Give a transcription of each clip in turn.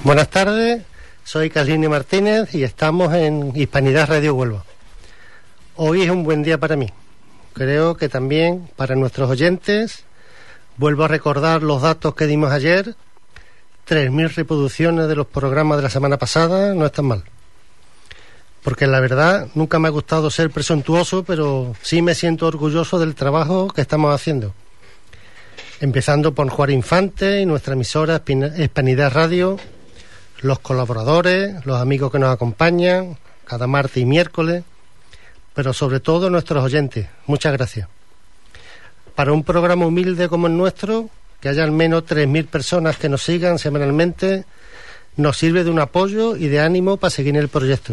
Buenas tardes, soy Carlini Martínez y estamos en Hispanidad Radio Huelva. Hoy es un buen día para mí, creo que también para nuestros oyentes. Vuelvo a recordar los datos que dimos ayer, 3.000 reproducciones de los programas de la semana pasada, no están mal. Porque la verdad nunca me ha gustado ser presuntuoso, pero sí me siento orgulloso del trabajo que estamos haciendo. Empezando por Juan Infante y nuestra emisora Hispanidad Radio, los colaboradores, los amigos que nos acompañan cada martes y miércoles, pero sobre todo nuestros oyentes. Muchas gracias. Para un programa humilde como el nuestro, que haya al menos 3.000 personas que nos sigan semanalmente, nos sirve de un apoyo y de ánimo para seguir el proyecto.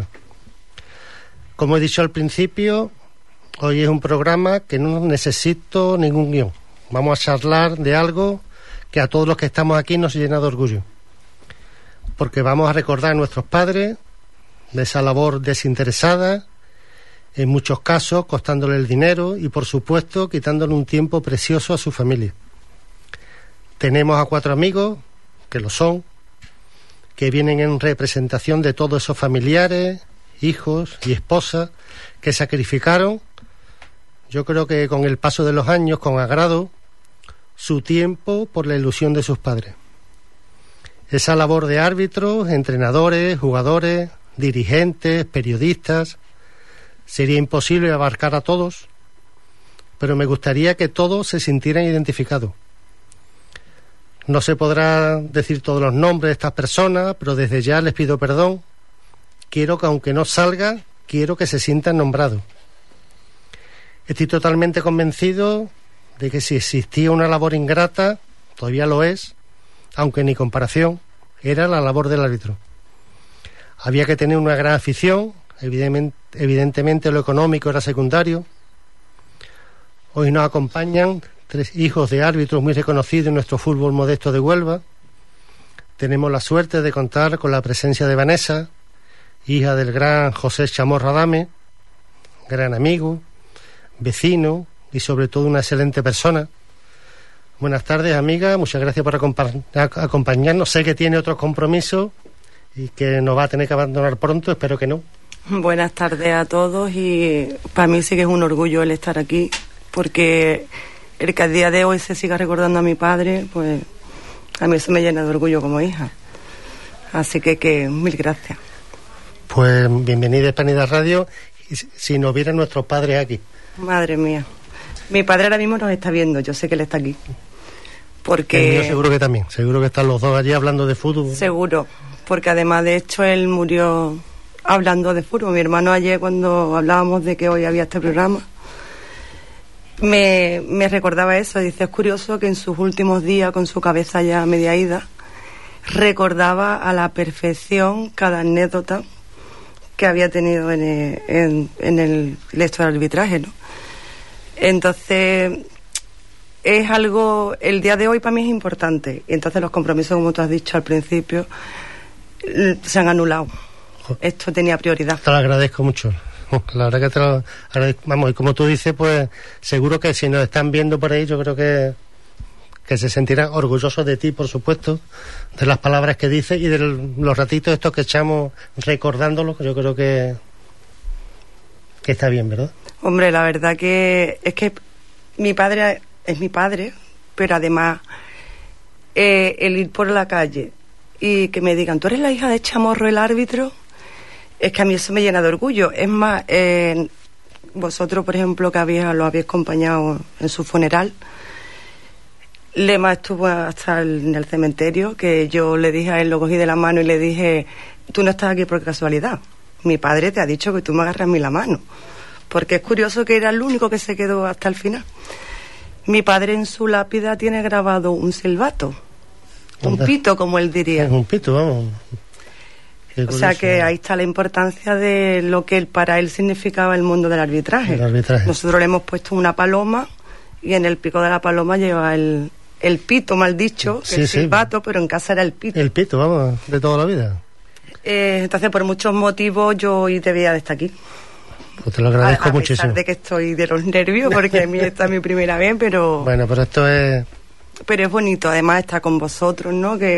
Como he dicho al principio, hoy es un programa que no necesito ningún guión. Vamos a charlar de algo que a todos los que estamos aquí nos llena de orgullo. Porque vamos a recordar a nuestros padres de esa labor desinteresada, en muchos casos costándole el dinero y, por supuesto, quitándole un tiempo precioso a su familia. Tenemos a 4 amigos, que lo son, que vienen en representación de todos esos familiares, hijos y esposas que sacrificaron, yo creo que con el paso de los años, con agrado, su tiempo por la ilusión de sus padres. Esa labor de árbitros, entrenadores, jugadores, dirigentes, periodistas, sería imposible abarcar a todos, pero me gustaría que todos se sintieran identificados. No se podrá decir todos los nombres de estas personas, pero desde ya les pido perdón. Quiero que, aunque no salga, quiero que se sientan nombrados. Estoy totalmente convencido de que si existía una labor ingrata, todavía lo es, aunque ni comparación, era la labor del árbitro. Había que tener una gran afición, evidentemente lo económico era secundario. Hoy nos acompañan 3 hijos de árbitros muy reconocidos en nuestro fútbol modesto de Huelva. Tenemos la suerte de contar con la presencia de Vanessa, hija del gran José Chamorro Adame, gran amigo, vecino y sobre todo una excelente persona. Buenas tardes, amiga, muchas gracias por acompañarnos. Sé que tiene otros compromisos y que nos va a tener que abandonar pronto, espero que no. Buenas tardes a todos y para mí sí que es un orgullo el estar aquí, porque el que a día de hoy se siga recordando a mi padre, pues a mí eso me llena de orgullo como hija. Así que mil gracias. Pues bienvenida a Hispanidad Radio, y si nos vieran nuestros padres aquí. Madre mía. Mi padre ahora mismo nos está viendo, yo sé que él está aquí. Porque... El mío seguro que también, seguro que están los dos allí hablando de fútbol. Seguro, porque además de hecho él murió hablando de fútbol. Mi hermano ayer, cuando hablábamos de que hoy había este programa, me recordaba eso. Dice, es curioso que en sus últimos días, con su cabeza ya media ida, recordaba a la perfección cada anécdota que había tenido en el esto del arbitraje, ¿no? Entonces, es algo, el día de hoy para mí es importante. Y entonces los compromisos, como tú has dicho al principio, se han anulado. Esto tenía prioridad. Te lo agradezco mucho. La verdad que te lo agradezco. Vamos, y como tú dices, pues seguro que si nos están viendo por ahí, yo creo que se sentirán orgullosos de ti, por supuesto, de las palabras que dices y de los ratitos estos que echamos recordándolo, que yo creo que está bien, ¿verdad? Hombre, la verdad que es que mi padre es mi padre, pero además el ir por la calle y que me digan, ¿tú eres la hija de Chamorro, el árbitro? Es que a mí eso me llena de orgullo. Es más, vosotros, por ejemplo, que lo habéis acompañado en su funeral, Lema estuvo hasta en el cementerio, que yo le dije a él, lo cogí de la mano y le dije, tú no estás aquí por casualidad. Mi padre te ha dicho que tú me agarras a mí la mano. Porque es curioso que era el único que se quedó hasta el final. Mi padre en su lápida tiene grabado un silbato, un pito, como él diría. Un pito, vamos. O sea que ahí está la importancia de lo que para él significaba el mundo del arbitraje. Nosotros le hemos puesto una paloma y en el pico de la paloma lleva el pito, mal dicho, sí, el silbato, pero en casa era el pito. El pito, vamos, de toda la vida. Entonces, por muchos motivos, yo hoy debía de estar aquí. Pues te lo agradezco muchísimo. A pesar de que estoy de los nervios, porque a mí esta es mi primera vez, pero... Bueno, pero esto es... Pero es bonito, además, estar con vosotros, ¿no? Que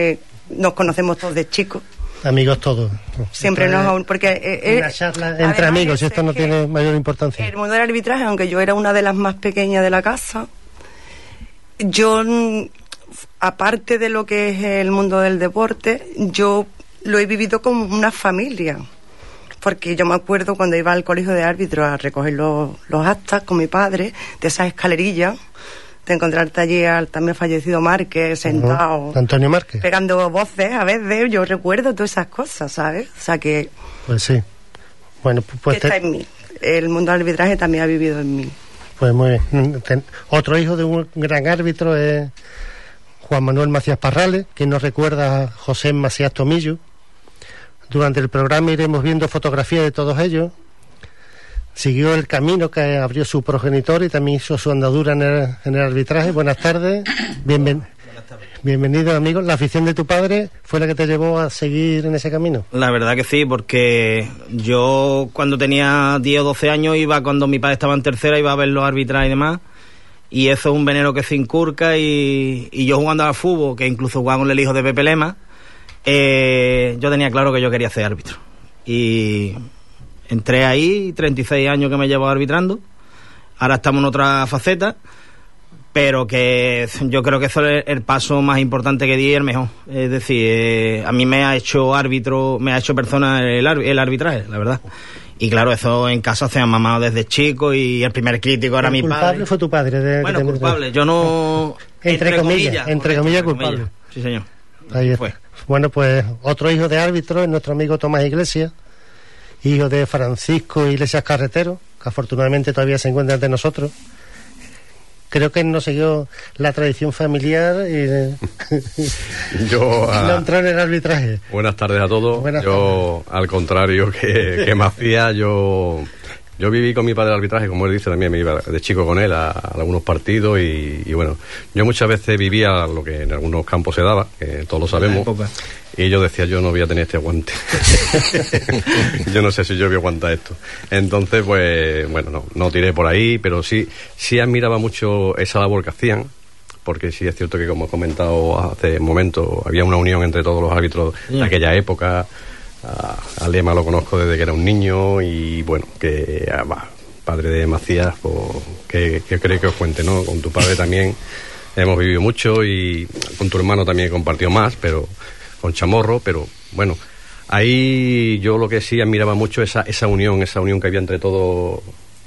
nos conocemos todos de chicos. Amigos todos. Siempre porque una charla entre amigos, y esto no tiene mayor importancia. El mundo del arbitraje, aunque yo era una de las más pequeñas de la casa, yo, aparte de lo que es el mundo del deporte, yo lo he vivido como una familia. Porque yo me acuerdo cuando iba al colegio de árbitros a recoger los actas con mi padre, de esas escalerillas, de encontrarte allí al también fallecido Márquez sentado, Antonio Márquez, pegando voces a veces. Yo recuerdo todas esas cosas, ¿sabes? O sea que pues sí, bueno, pues está en mí. El mundo del arbitraje también ha vivido en mí. Pues muy bien. Otro hijo de un gran árbitro es Juan Manuel Macías Parrales, que nos recuerda a José Macías Tomillo. Durante el programa iremos viendo fotografías de todos ellos. Siguió el camino que abrió su progenitor y también hizo su andadura en el arbitraje. Buenas tardes. Bienvenido, amigo. ¿La afición de tu padre fue la que te llevó a seguir en ese camino? La verdad que sí, porque yo cuando tenía 10 o 12 años cuando mi padre estaba en tercera, iba a ver los arbitrajes y demás. Y eso es un veneno que se incurca y yo jugando al fútbol, que incluso jugaba con el hijo de Pepe Lema, yo tenía claro que yo quería ser árbitro. Y entré ahí, 36 años que me llevo arbitrando. Ahora estamos en otra faceta, pero que yo creo que eso es el paso más importante que di, el mejor. Es decir, a mí me ha hecho árbitro, me ha hecho persona el arbitraje, la verdad. Y claro, eso en casa se han mamado desde chico y el primer crítico era mi padre. ¿El culpable fue tu padre? Bueno, culpable, yo no... Entre comillas, culpable. Sí, señor. Ahí fue. Bueno, pues otro hijo de árbitro es nuestro amigo Tomás Iglesias, hijo de Francisco Iglesias Carretero, que afortunadamente todavía se encuentra entre nosotros. Creo que no siguió la tradición familiar y no entró en el arbitraje. Buenas tardes a todos. Al contrario que Macías, yo viví con mi padre el arbitraje, como él dice, también me iba de chico con él a algunos partidos y bueno, yo muchas veces vivía lo que en algunos campos se daba, que todos lo sabemos, y yo decía, yo no voy a tener este aguante. Yo no sé si yo voy a aguantar esto. Entonces, pues, bueno, no tiré por ahí, pero sí admiraba mucho esa labor que hacían, porque sí es cierto que, como he comentado hace un momento, había una unión entre todos los árbitros de aquella época. A Lema lo conozco desde que era un niño y bueno, que padre de Macías, pues, que creo que os cuente, ¿no? Con tu padre también hemos vivido mucho y con tu hermano también he compartido más, pero con Chamorro, pero bueno, ahí yo lo que sí admiraba mucho esa unión que había entre todo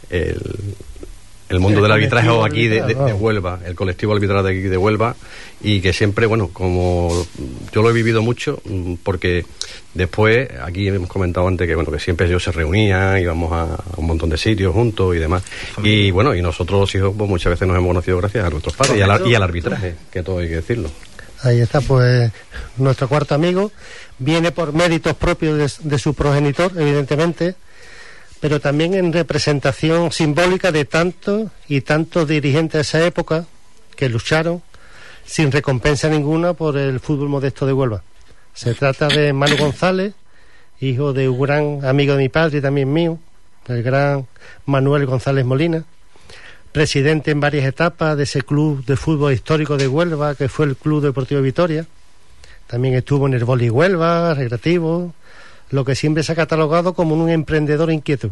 el mundo del arbitraje aquí de Huelva, el colectivo arbitral de aquí de Huelva, y que siempre, bueno, como yo lo he vivido mucho, porque después, aquí hemos comentado antes que, bueno, que siempre ellos se reunían, íbamos a un montón de sitios juntos y demás, y bueno, y nosotros los hijos, pues muchas veces nos hemos conocido gracias a nuestros padres y al arbitraje, que todo hay que decirlo. Ahí está, pues, nuestro cuarto amigo, viene por méritos propios de su progenitor, evidentemente, pero también en representación simbólica de tantos y tantos dirigentes de esa época que lucharon sin recompensa ninguna por el fútbol modesto de Huelva. Se trata de Manu González, hijo de un gran amigo de mi padre y también mío, el gran Manuel González Molina, presidente en varias etapas de ese club de fútbol histórico de Huelva, que fue el Club Deportivo Vitoria. También estuvo en el Boli Huelva, recreativo, lo que siempre se ha catalogado como un emprendedor inquieto.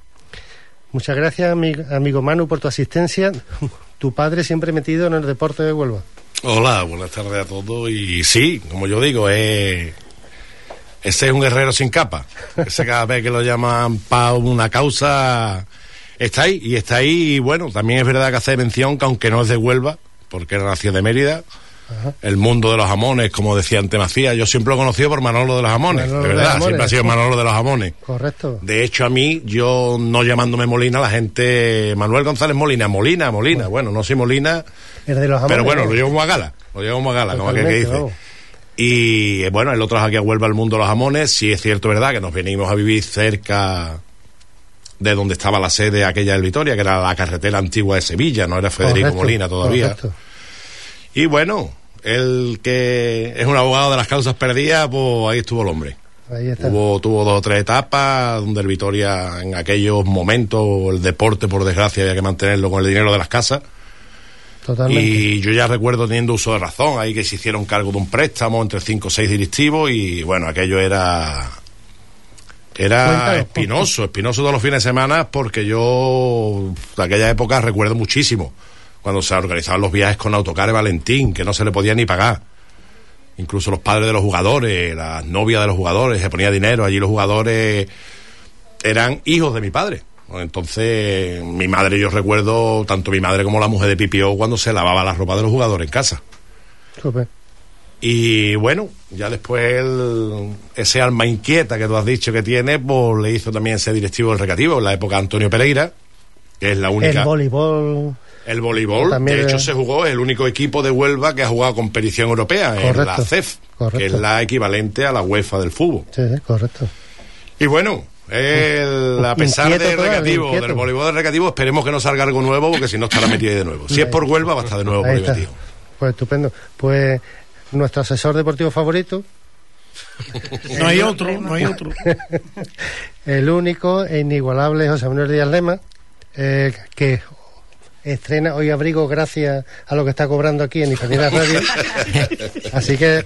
Muchas gracias, amigo Manu, por tu asistencia. Tu padre siempre metido en el deporte de Huelva. Hola, buenas tardes a todos. Y sí, como yo digo, ese es un guerrero sin capa. Ese, cada vez que lo llaman para una causa, está ahí. Y bueno, también es verdad que hace mención que, aunque no es de Huelva, porque era nacido de Mérida, ajá, el mundo de los jamones, como decía antes Macías, yo siempre lo he conocido por Manolo de los jamones, de verdad, siempre ha sido Manolo de los jamones. Correcto. De hecho, a mí, yo no llamándome Molina, la gente, Manuel González Molina, bueno, no soy Molina, de los jamones, pero bueno, lo llevamos a gala, como aquel que dice. Vamos. Y bueno, el otro es aquí a Huelva, el mundo de los jamones. Sí es cierto, verdad, que nos venimos a vivir cerca de donde estaba la sede aquella del Vitoria, que era la carretera antigua de Sevilla, no era Federico Molina todavía. Correcto. Y bueno, el que es un abogado de las causas perdidas, pues ahí estuvo el hombre. Ahí está. Tuvo 2 o 3 etapas donde el Vitoria, en aquellos momentos, el deporte, por desgracia, había que mantenerlo con el dinero de las casas. Totalmente. Y yo ya recuerdo teniendo uso de razón, ahí que se hicieron cargo de un préstamo entre 5 o 6 directivos y bueno, aquello era espinoso todos los fines de semana, porque yo de aquella época recuerdo muchísimo cuando se organizaban los viajes con autocares Valentín, que no se le podía ni pagar. Incluso los padres de los jugadores, las novias de los jugadores, se ponía dinero. Allí los jugadores eran hijos de mi padre. Entonces, mi madre, yo recuerdo, tanto mi madre como la mujer de Pipió, cuando se lavaba la ropa de los jugadores en casa. Súper. Y bueno, ya después ese alma inquieta que tú has dicho que tiene, pues le hizo también ser directivo del recreativo en la época de Antonio Pereira, que es la única... El voleibol también, de hecho, se jugó, es el único equipo de Huelva que ha jugado competición europea, en la CEF, que es la equivalente a la UEFA del fútbol. Sí, correcto. Y bueno, a pesar del recreativo, del voleibol del recreativo, esperemos que no salga algo nuevo, porque si no estará metido ahí de nuevo. Si es por Huelva, va a estar de nuevo por ahí metido. Pues estupendo. Pues nuestro asesor deportivo favorito. No hay otro. El único e inigualable José Manuel Díaz Lema, que estrena hoy abrigo gracias a lo que está cobrando aquí en Hispanidad Radio. Así que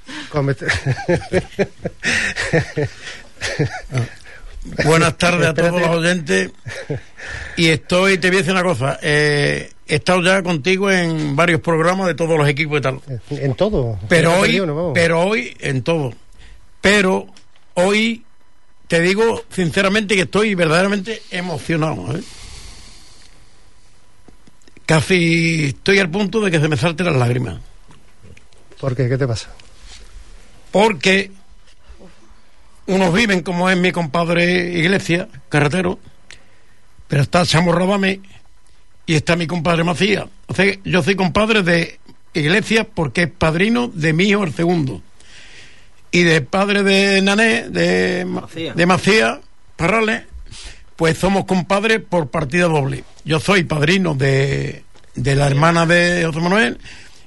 buenas tardes a todos los oyentes. Y te voy a decir una cosa, he estado ya contigo en varios programas de todos los equipos y tal. En todo. Pero hoy en todo. Pero hoy te digo sinceramente que estoy verdaderamente emocionado, ¿eh? Casi estoy al punto de que se me salten las lágrimas. ¿Por qué? ¿Qué te pasa? Porque unos viven como es mi compadre Iglesias, carretero, pero está Chamorro Adame y está mi compadre Macías. O sea, yo soy compadre de Iglesias porque es padrino de mi hijo el segundo. Y de padre de Nané, de Macías Parrales, pues somos compadres por partida doble. Yo soy padrino de la hermana de José Manuel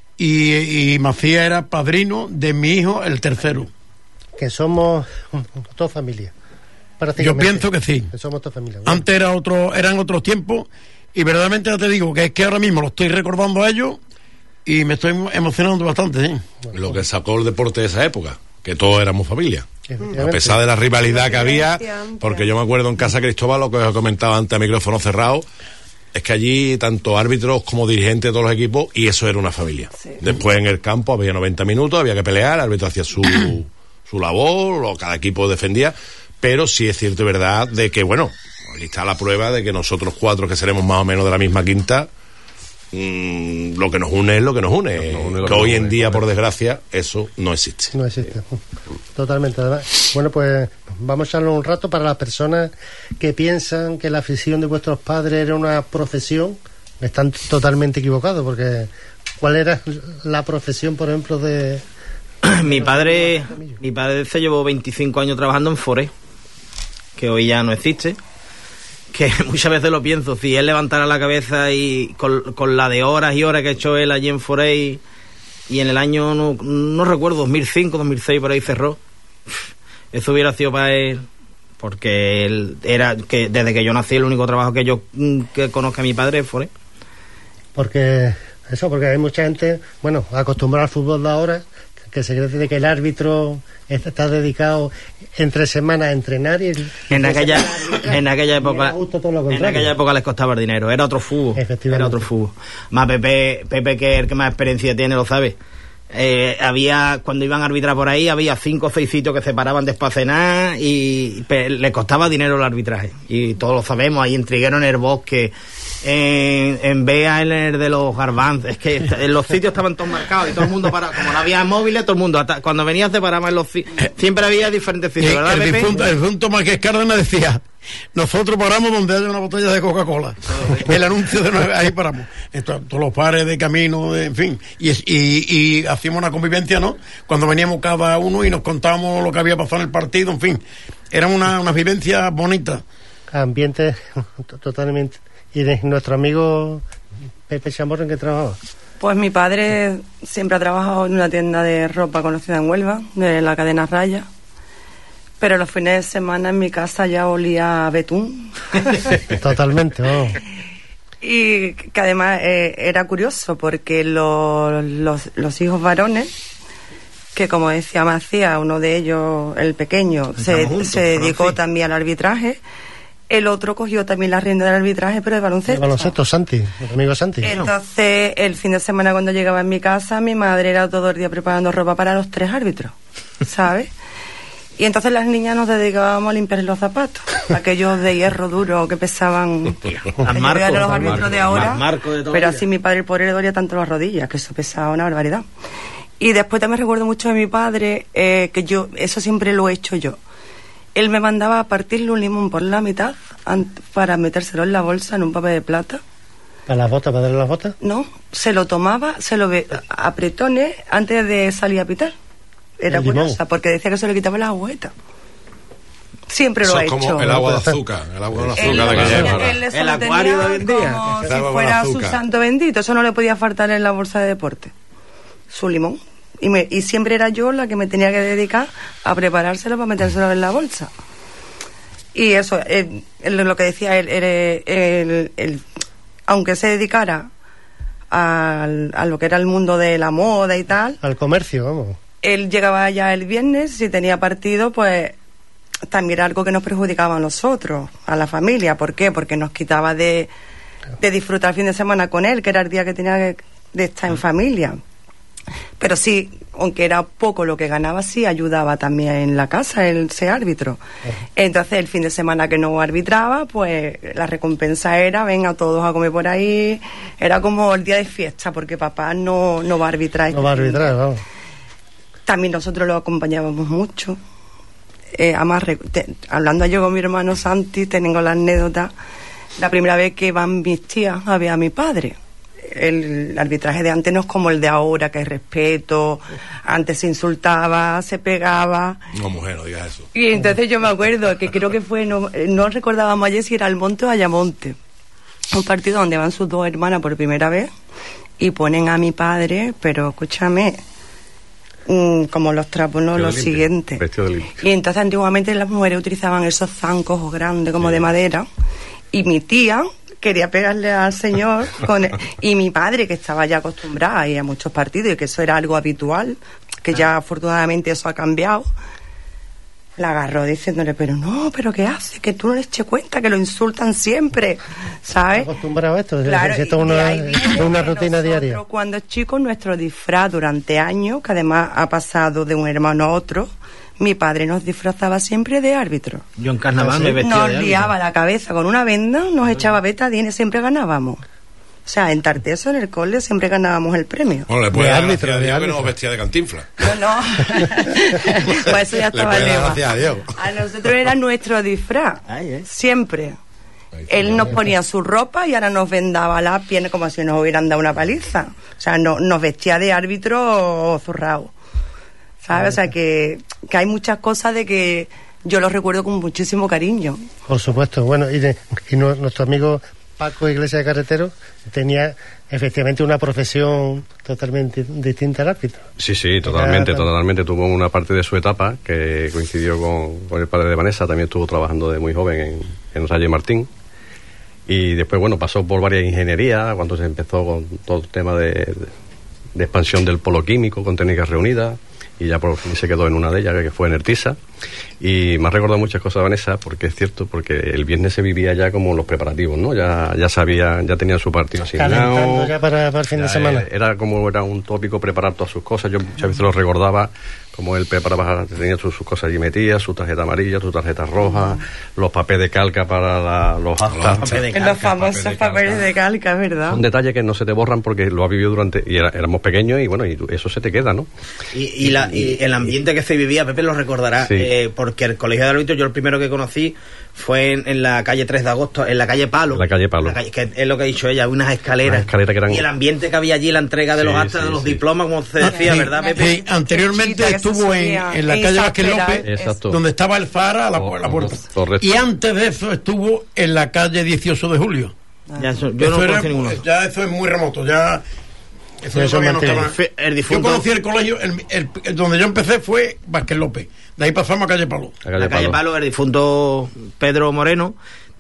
y Macías era padrino de mi hijo, el tercero. Que somos toda familia. Yo pienso que sí. Que somos toda familia. Bueno. Antes eran otros tiempos y verdaderamente ya te digo que es que ahora mismo lo estoy recordando a ellos y me estoy emocionando bastante, ¿sí? Lo que sacó el deporte de esa época, que todos éramos familia. A pesar de la rivalidad que había, porque yo me acuerdo en Casa Cristóbal, lo que os he comentado antes a micrófono cerrado, es que allí tanto árbitros como dirigentes de todos los equipos, y eso era una familia. Sí. Después en el campo había 90 minutos, había que pelear, el árbitro hacía su labor, o cada equipo defendía, pero sí es cierto y verdad de que, bueno, ahí está la prueba de que nosotros 4 que seremos más o menos de la misma quinta, lo que nos une es lo que nos une. Que hoy en día, por desgracia, eso no existe. No existe. Totalmente. Bueno, pues vamos a echarlo un rato para las personas que piensan que la afición de vuestros padres era una profesión. Están totalmente equivocados, porque ¿cuál era la profesión, por ejemplo, de... Mi padre se llevó 25 años trabajando en Foré, que hoy ya no existe. Que muchas veces lo pienso, si él levantara la cabeza y con la de horas y horas que ha hecho él allí en Forey, y en el año, no recuerdo, 2005, 2006, por ahí cerró, eso hubiera sido para él, porque él era, que desde que yo nací, el único trabajo que yo que conozco a mi padre es Forey. Porque hay mucha gente, bueno, acostumbrada al fútbol de ahora, que se cree de que el árbitro está dedicado entre semanas a entrenar y en aquella época les costaba el dinero, era otro fútbol. Era otro fútbol. Más Pepe, que es el que más experiencia tiene, lo sabe. Había, cuando iban a arbitrar por ahí, había 5 o 6 sitios que se paraban después a cenar y les costaba dinero el arbitraje, y todos lo sabemos. Ahí en Triguero, en el Bosque, en Bea, en el de los Garbanzos, es que en los sitios estaban todos marcados y todo el mundo paraba, como no había móviles, todo el mundo cuando venía se paraba en los siempre había diferentes sitios, ¿verdad, Pepe? El difunto Marqués Cárdenas decía: nosotros paramos donde haya una botella de Coca-Cola. El anuncio de ahí paramos. Todos los pares de camino, en fin. Y hacíamos una convivencia, ¿no? Cuando veníamos cada uno y nos contábamos lo que había pasado en el partido, en fin. Era una vivencia bonita. Ambiente totalmente. ¿Y de nuestro amigo Pepe Chamorro en qué trabajaba? Pues mi padre siempre ha trabajado en una tienda de ropa conocida en Huelva, de la cadena Raya. Pero los fines de semana en mi casa ya olía a betún. Totalmente, oh. Y que además era curioso porque los hijos varones, que como decía Macías, uno de ellos, el pequeño, se dedicó también al arbitraje. El otro cogió también la rienda del arbitraje, pero de baloncesto. El baloncesto, Santi, el amigo Santi. Entonces, el fin de semana cuando llegaba en mi casa, mi madre era todo el día preparando ropa para los 3 árbitros, ¿sabes? Y entonces las niñas nos dedicábamos a limpiar los zapatos, aquellos de hierro duro que pesaban al marco, los árbitros de ahora, pero así mi padre, el pobre, le dolía tanto las rodillas, que eso pesaba una barbaridad. Y después también recuerdo mucho de mi padre, que yo, eso siempre lo he hecho yo. Él me mandaba a partirle un limón por la mitad para metérselo en la bolsa en un papel de plata. ¿Para las botas, para darle las botas? No, se lo tomaba, se lo apretones antes de salir a pitar. Era curiosa, porque decía que se le quitaba la agüeta. Siempre lo ha hecho. Como el agua de azúcar. El agua de azúcar de que lleva. El acuario de hoy en día. Como si fuera su santo bendito. Eso no le podía faltar en la bolsa de deporte. Su limón. Y siempre era yo la que me tenía que dedicar a preparárselo para metérselo en la bolsa. Y eso, lo que decía él, aunque se dedicara a lo que era el mundo de la moda y tal. Al comercio, vamos. Él llegaba ya el viernes, si tenía partido, pues también era algo que nos perjudicaba a nosotros, a la familia. ¿Por qué? Porque nos quitaba de disfrutar el fin de semana con él, que era el día que tenía de estar en familia. Pero sí, aunque era poco lo que ganaba, sí ayudaba también en la casa, el ser árbitro. Entonces, el fin de semana que no arbitraba, pues la recompensa era, venga todos a comer por ahí. Era como el día de fiesta, porque papá no va a arbitrar. No va a arbitrar, vamos. También nosotros lo acompañábamos mucho. Además, hablando yo con mi hermano Santi, tengo la anécdota, la primera vez que van mis tías a ver a mi padre. El arbitraje de antes no es como el de ahora, que hay respeto, antes se insultaba, se pegaba. No, mujer, no digas eso. Y entonces yo me acuerdo que creo que fue, no recordábamos ayer si era Almonte o Ayamonte, un partido donde van sus 2 hermanas por primera vez y ponen a mi padre, pero escúchame, como los trapos, no, lo siguiente. Y entonces antiguamente las mujeres utilizaban esos zancos grandes como de madera, y mi tía quería pegarle al señor y mi padre, que estaba ya acostumbrado a ir a muchos partidos y que eso era algo habitual, que ya afortunadamente eso ha cambiado, la agarró diciéndole, pero ¿qué hace? Que tú no les eches cuenta, que lo insultan siempre, ¿sabes? Acostumbrado a esto, claro, esto es una rutina diaria. Cuando chicos, nuestro disfraz durante años, que además ha pasado de un hermano a otro, mi padre nos disfrazaba siempre de árbitro. Yo en carnaval me vestía de árbitro. Nos liaba la cabeza con una venda, nos echaba betadine, siempre ganábamos. O sea, en Tarteso, en el cole, siempre ganábamos el premio. Bueno, le puede dar gracias a Dios que nos vestía de Cantinflas. No. Pues eso ya estaba leva. A A nosotros era nuestro disfraz. Siempre. Él nos ponía su ropa y ahora nos vendaba las piernas como si nos hubieran dado una paliza. O sea, nos vestía de árbitro zurrado. ¿Sabes? O sea, que hay muchas cosas de que yo los recuerdo con muchísimo cariño. Por supuesto. Bueno, y nuestro amigo Paco Iglesias de Carretero tenía efectivamente una profesión totalmente distinta al árbitro. Sí, totalmente. Tuvo una parte de su etapa que coincidió con el padre de Vanessa, también estuvo trabajando de muy joven en Rayo Martín. Y después, bueno, pasó por varias ingenierías, cuando se empezó con todo el tema de expansión del polo químico, con técnicas reunidas. Y ya por fin se quedó en una de ellas, que fue en Ertisa. Y me ha recordado muchas cosas, Vanessa, porque es cierto, porque el viernes se vivía ya como los preparativos, ¿no? Ya tenían su partido asignado. Calentando ya para el fin de semana. Era un tópico preparar todas sus cosas. Yo muchas veces lo recordaba, como él preparaba, tenía sus cosas allí metidas, su tarjeta amarilla, su tarjeta roja, los papeles de calca para los actas. Los famosos papeles de calca, ¿verdad? Un detalle que no se te borran porque lo has vivido y éramos pequeños y bueno, y eso se te queda, ¿no? Y el ambiente que se vivía, Pepe lo recordará, sí. Porque el colegio de árbitros, yo el primero que conocí fue en la calle 3 de agosto, en la calle Palo. Que es lo que ha dicho ella, unas escaleras que eran... Y el ambiente que había allí, la entrega de los actas, de los diplomas, como se decía, ¿verdad, Pepe? Sí, anteriormente estuvo en la calle Vázquez López, donde estaba el Fara a la puerta. Correcto. Y antes de eso estuvo en la calle 18 de Julio. Yo no conocí ninguno. Ya eso es muy remoto, ya... Eso no estaba. Yo conocí el colegio, donde yo empecé fue Vázquez López. De ahí pasamos a calle Palo. La calle Palo, el difunto Pedro Moreno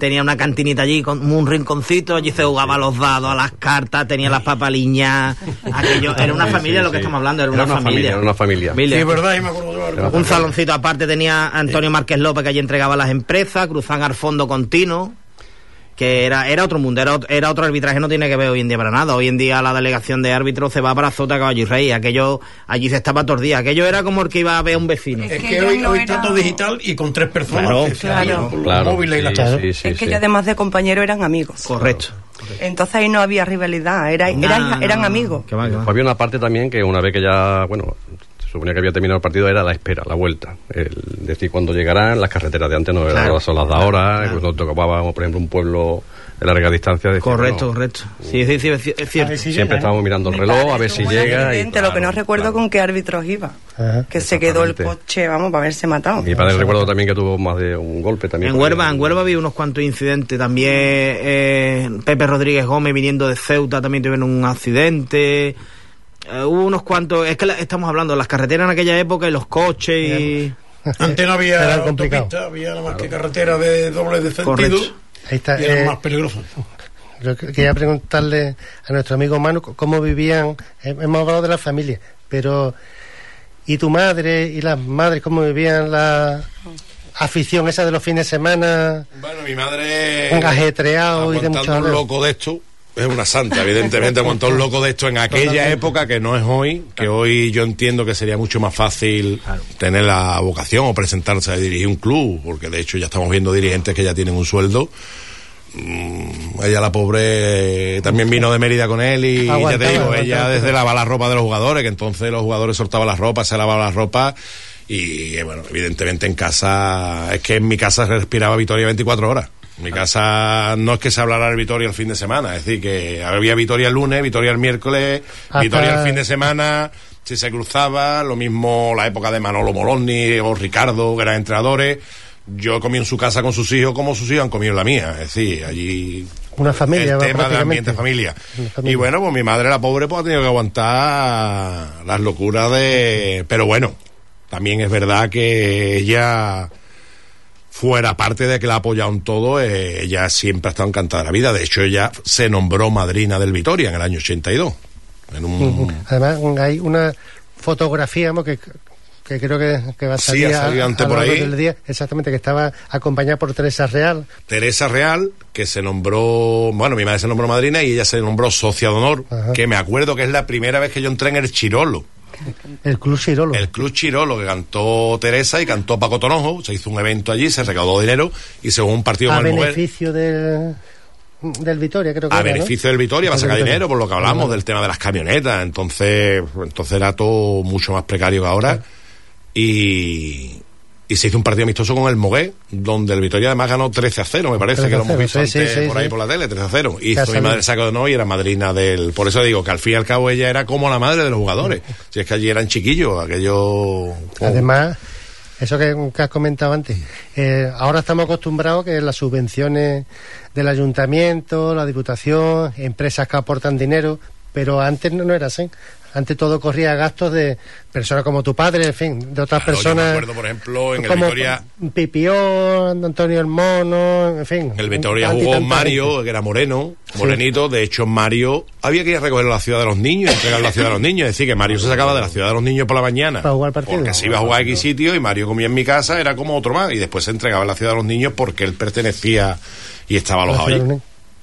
tenía una cantinita allí con un rinconcito, allí se jugaba a los dados, a las cartas, tenía las papaliñas, aquello, era una familia, lo que estamos hablando, era una familia. Era una familia. Sí, es verdad, y me acuerdo de Un saloncito aparte tenía Antonio Márquez López, que allí entregaba las empresas, Cruzán Arfondo Contino, que era otro mundo, era otro arbitraje, no tiene que ver hoy en día para nada. Hoy en día la delegación de árbitros se va para Zota, Caballo y Rey, aquello, allí se estaba todos los días, aquello era como el que iba a ver a un vecino. Es que hoy está todo digital y con 3 personas. Claro. Los móviles y la casa. Es que ya además de compañeros eran amigos. Correcto. Entonces ahí no había rivalidad, eran amigos. Que va. Había una parte también que una vez que ya, bueno, se suponía que había terminado el partido, era la espera, la vuelta. El decir cuándo llegarán, las carreteras de antes no eran Claro. son las de ahora, cuando tocábamos, por ejemplo, un pueblo de larga distancia. Decía, Correcto, bueno, correcto. Sí, es cierto. siempre estábamos mirando el reloj, a ver si llega. Y, Lo que no recuerdo con qué árbitros iba. Ajá. Que se quedó el Exactamente. coche, vamos, para haberse matado. Mi padre recuerdo también que tuvo más de un golpe también. En Huelva había unos cuantos incidentes también. Pepe Rodríguez Gómez viniendo de Ceuta también tuvieron un accidente. Hubo unos cuantos. Es que estamos hablando de las carreteras en aquella época y los coches y. Antes no había Era complicado. autopista, había nada más que carretera de doble de sentido. Correcto. Ahí está. Y era más peligroso. Yo quería preguntarle a nuestro amigo Manu cómo vivían, hemos hablado de la familia, pero ¿y tu madre y las madres cómo vivían la afición esa de los fines de semana? Bueno, mi madre... Un ajetreado y de mucho aguantando un jaleo. loco de esto... Es una santa, evidentemente, aguantó un loco de esto en aquella época que no es hoy, que hoy yo entiendo que sería mucho más fácil tener la vocación o presentarse a dirigir un club, porque de hecho ya estamos viendo dirigentes que ya tienen un sueldo. Ella, la pobre, también vino de Mérida con él y ya te digo, ella desde lavar la ropa de los jugadores, que entonces los jugadores soltaban la ropa, se lavaban la ropa y bueno, evidentemente en casa, es que en mi casa se respiraba Vitoria 24 horas. En mi casa no es que se hablara de Vitoria el fin de semana, es decir, que había Vitoria el lunes, Vitoria el miércoles, Vitoria el fin de semana, si se cruzaba, lo mismo la época de Manolo Moloni o Ricardo, que eran entrenadores. Yo comí en su casa con sus hijos como sus hijos han comido en la mía, es decir, allí Una familia, el tema del prácticamente. ambiente familia. Una familia. Y bueno, pues mi madre, la pobre, pues ha tenido que aguantar las locuras de... Pero bueno, también es verdad que ella... Fuera parte de que la ha apoyado en todo, ella siempre ha estado encantada de la vida. De hecho, ella se nombró madrina del Vitoria en el año 82. Además, hay una fotografía que creo que va a salir, Sí, ha salido antes a lo por largo ahí. del día, exactamente, que estaba acompañada por Teresa Real. Teresa Real, que se nombró... Bueno, mi madre se nombró madrina y ella se nombró socia de honor, Ajá. que me acuerdo que es la primera vez que yo entré en el Chirolo. El Club Chirolo. El Club Chirolo, que cantó Teresa y cantó Paco Tonojo, se hizo un evento allí, se recaudó dinero y se jugó un partido A con el Mujer. beneficio del Vitoria, creo que A era, beneficio del Vitoria, va a sacar dinero, por lo que hablamos del tema de las camionetas. Entonces era todo mucho más precario que ahora. Y se hizo un partido amistoso con el Mogué, donde el Vitoria además ganó 13-0, me parece, que lo hemos visto antes por ahí por la tele, 13-0. Hizo mi madre saco de no y era madrina del... Por eso digo que al fin y al cabo ella era como la madre de los jugadores. Si es que allí eran chiquillos, aquello... Además, eso que has comentado antes, ahora estamos acostumbrados que las subvenciones del ayuntamiento, la diputación, empresas que aportan dinero, pero antes no era así. Antes todo corría a gastos de personas como tu padre, en fin, de otras personas. Yo me acuerdo, por ejemplo, en el como Vitoria... Pipió, Antonio el Mono, en fin. El Vitoria tanto y jugó tanta Mario, gente. que era morenito. De hecho, Mario había que ir a recoger a la ciudad de los niños y entregarlo a la ciudad de los niños. Es decir, que Mario se sacaba de la ciudad de los niños por la mañana Para jugar partido. porque se iba a jugar a X sitio y Mario comía en mi casa, era como otro más. Y después se entregaba a la ciudad de los niños porque él pertenecía y estaba alojado allí.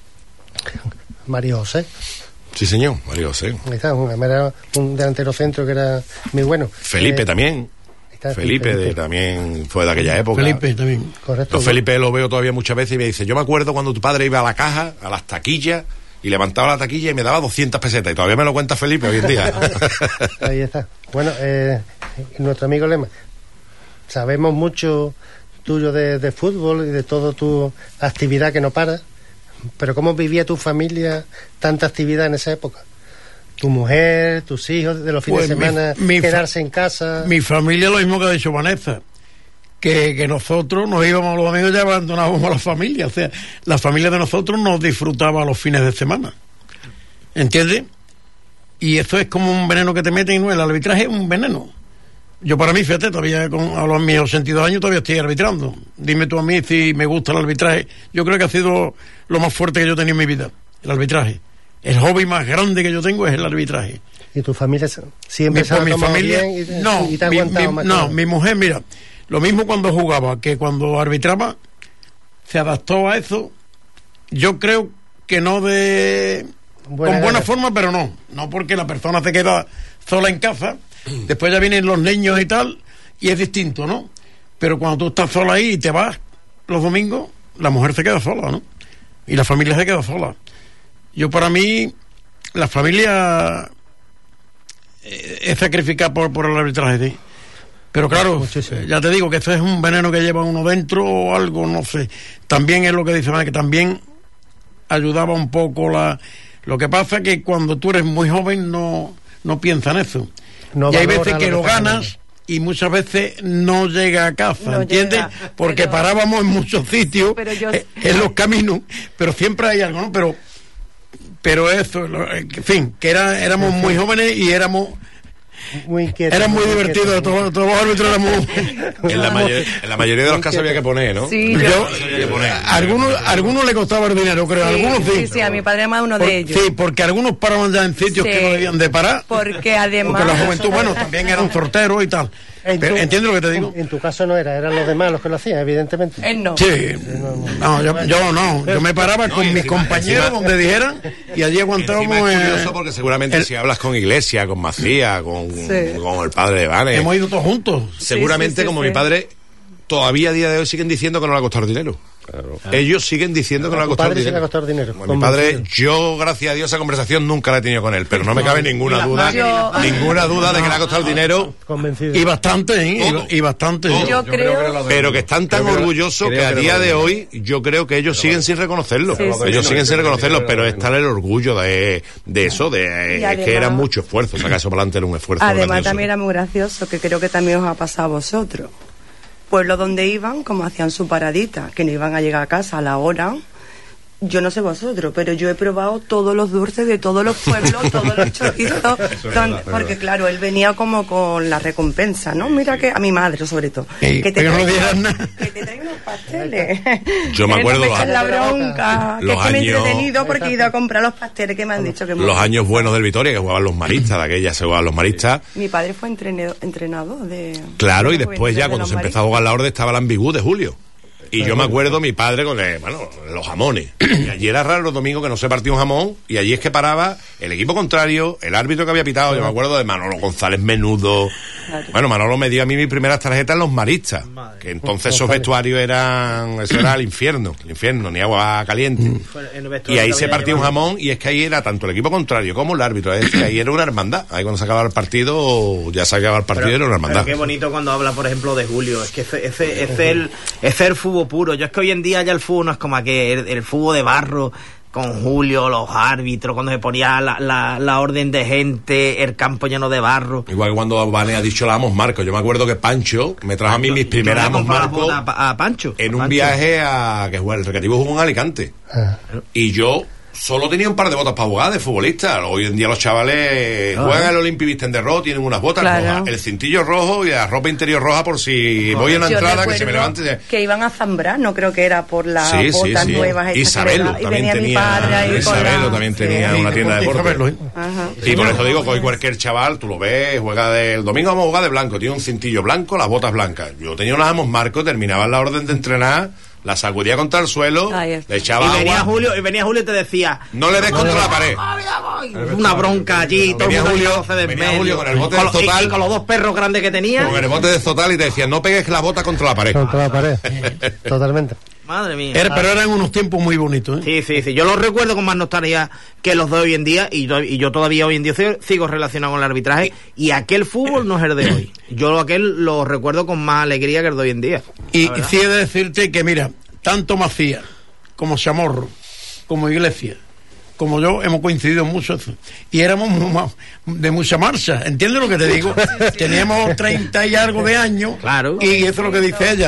Mario José. Sí, señor, Mario José. Ahí está, era un delantero centro que era muy bueno. Felipe también. Ahí está, Felipe. También fue de aquella época. Felipe también. Correcto. Los Felipe lo veo todavía muchas veces y me dice, yo me acuerdo cuando tu padre iba a la caja, a las taquillas, y levantaba la taquilla y me daba 200 pesetas. Y todavía me lo cuenta Felipe hoy en día. Ahí está. Bueno, nuestro amigo Lema, sabemos mucho tuyo de fútbol y de toda tu actividad que no para, pero ¿cómo vivía tu familia tanta actividad en esa época? Tu mujer, tus hijos, de los fines Pues de semana, quedarse en casa. Mi familia lo mismo que ha dicho Vanessa, que nosotros nos íbamos los domingos y ya abandonábamos a la familia. O sea, la familia de nosotros nos disfrutaba los fines de semana. ¿Entiendes? Y eso es como un veneno que te meten, y no, el arbitraje es un veneno. yo para mí, fíjate, todavía a los míos 82 años todavía estoy arbitrando. Dime tú a mí si me gusta el arbitraje. Yo creo que ha sido lo más fuerte que yo he tenido en mi vida, el arbitraje. El hobby más grande que yo tengo es el arbitraje. ¿Y tu familia siempre se ha tomado bien y te ha aguantado más? No, mi mujer, mira, lo mismo cuando jugaba que cuando arbitraba, se adaptó a eso. Yo creo que no con buena forma, pero no porque la persona se queda sola en casa, después ya vienen los niños y tal, y es distinto, ¿no? Pero cuando tú estás sola ahí y te vas los domingos, la mujer se queda sola, ¿no? Y la familia se queda sola. Yo, para mí, la familia es sacrificar por el arbitraje, ¿sí? Pero claro, ya te digo que eso es un veneno que lleva uno dentro o algo, no sé. También es lo que dice, que también ayudaba un poco lo que pasa que cuando tú eres muy joven no piensas en eso. Y hay veces que lo ganas y muchas veces no llega a casa, no ¿entiendes? Porque parábamos en muchos sitios, en los caminos, pero siempre hay algo, ¿no? Pero eso, en fin, que éramos muy jóvenes y éramos muy inquietos. Era muy divertido, todos los árbitros éramos... En la mayoría de los casos había que poner, ¿no? Sí, algunos le costaba el dinero, creo, sí, algunos sí. Sí, a mi padre era más uno de ellos. Sí, porque algunos paraban ya en sitios que no debían de parar. Porque además... Porque la juventud, bueno, también eran sorteros y tal. ¿Entiendes lo que te digo? En tu caso no eran los demás los que lo hacían, evidentemente. Él no. Sí, yo me paraba con mis compañeros donde dijeran y allí aguantábamos. Es curioso porque seguramente si hablas con Iglesia, con Macías, con el padre de Vanes, hemos ido todos juntos. Seguramente como mi padre, todavía a día de hoy siguen diciendo que no le ha costado dinero. Claro. Ellos siguen diciendo que no le ha costado dinero. Bueno, mi padre, yo gracias a Dios esa conversación nunca la he tenido con él, pero no me cabe ninguna duda de que le ha costado el dinero. Convencido. Y bastante, y bastante. Yo creo pero que están tan orgullosos que a día de hoy yo creo que ellos siguen sin reconocerlo. Ellos siguen sin reconocerlo, pero está el orgullo de eso, es que era mucho esfuerzo, sacar eso para adelante era un esfuerzo. Además también era muy gracioso, que creo que también os ha pasado a vosotros. Pueblos donde iban, como hacían su paradita, que no iban a llegar a casa a la hora. Yo no sé vosotros, pero yo he probado todos los dulces de todos los pueblos, todos los chorizos, porque claro, él venía como con la recompensa, ¿no? Mira que a mi madre sobre todo, que te traigan unos pasteles. Yo me acuerdo la bronca, que es que me he entretenido porque he ido a comprar los pasteles que me han dicho que los años buenos del Vitoria, que jugaban los maristas, de aquella se jugaban los maristas. Mi padre fue entrenador de... Claro, y después ya cuando se empezó a jugar la orden estaba la ambigú de Julio. Y yo me acuerdo mi padre con los jamones. Y allí era raro los domingos que no se partía un jamón. Y allí es que paraba el equipo contrario, el árbitro que había pitado. Yo me acuerdo de Manolo González Menudo. Bueno, Manolo me dio a mí mis primeras tarjetas en los maristas. Que entonces esos vestuarios eso era el infierno, ni agua caliente. Y ahí se partía un jamón. Y es que ahí era tanto el equipo contrario como el árbitro. Es decir, ahí era una hermandad. Ahí cuando se acababa el partido, ya se acababa el partido, era una hermandad. Pero qué bonito cuando habla, por ejemplo, de Julio. Es que es el fútbol puro. Yo es que hoy en día ya el fútbol no es como aquel, el fútbol de barro con Julio, los árbitros, cuando se ponía la orden de gente, el campo lleno de barro. Igual que cuando Vane ha dicho la Amos Marcos. Yo me acuerdo que Pancho me trajo a mí mis primeras Amos Marcos a Pancho en un viaje que jugó el Recreativo, jugó en Alicante. Y yo solo tenía un par de botas para jugar de futbolista. Hoy en día los chavales juegan el Olympic Visten de rojo, tienen unas botas rojas, el cintillo rojo y la ropa interior roja por si voy en la entrada que se me levante. Que iban a Zambrano, creo que era por las botas nuevas. Isabelo también tenía una tienda de deporte. Y por eso digo que hoy cualquier chaval, tú lo ves, el domingo vamos a jugar de blanco, tiene un cintillo blanco, las botas blancas. Yo tenía unas Amos Marcos, terminaba la orden de entrenar, la sacudía contra el suelo, le echaba agua. Y venía Julio y te decía: no le des contra la pared. Una bronca allí, todo venía Julio con el bote de Zotal. Y con los dos perros grandes que tenía. Con el bote de Zotal y te decía: no pegues la bota contra la pared. Contra la pared, totalmente. Madre mía. Pero eran unos tiempos muy bonitos, ¿eh? Sí. Yo los recuerdo con más nostalgia que los de hoy en día. Y yo todavía hoy en día sigo relacionado con el arbitraje. Y aquel fútbol no es el de hoy. Yo aquel lo recuerdo con más alegría que el de hoy en día. Y sí he de decirte que, mira, tanto Macías como Chamorro, como Iglesia, como yo, hemos coincidido en mucho eso. Y éramos de mucha marcha. ¿Entiendes lo que te digo? Teníamos 30 y algo de años. Claro. Y eso es lo que dice ella.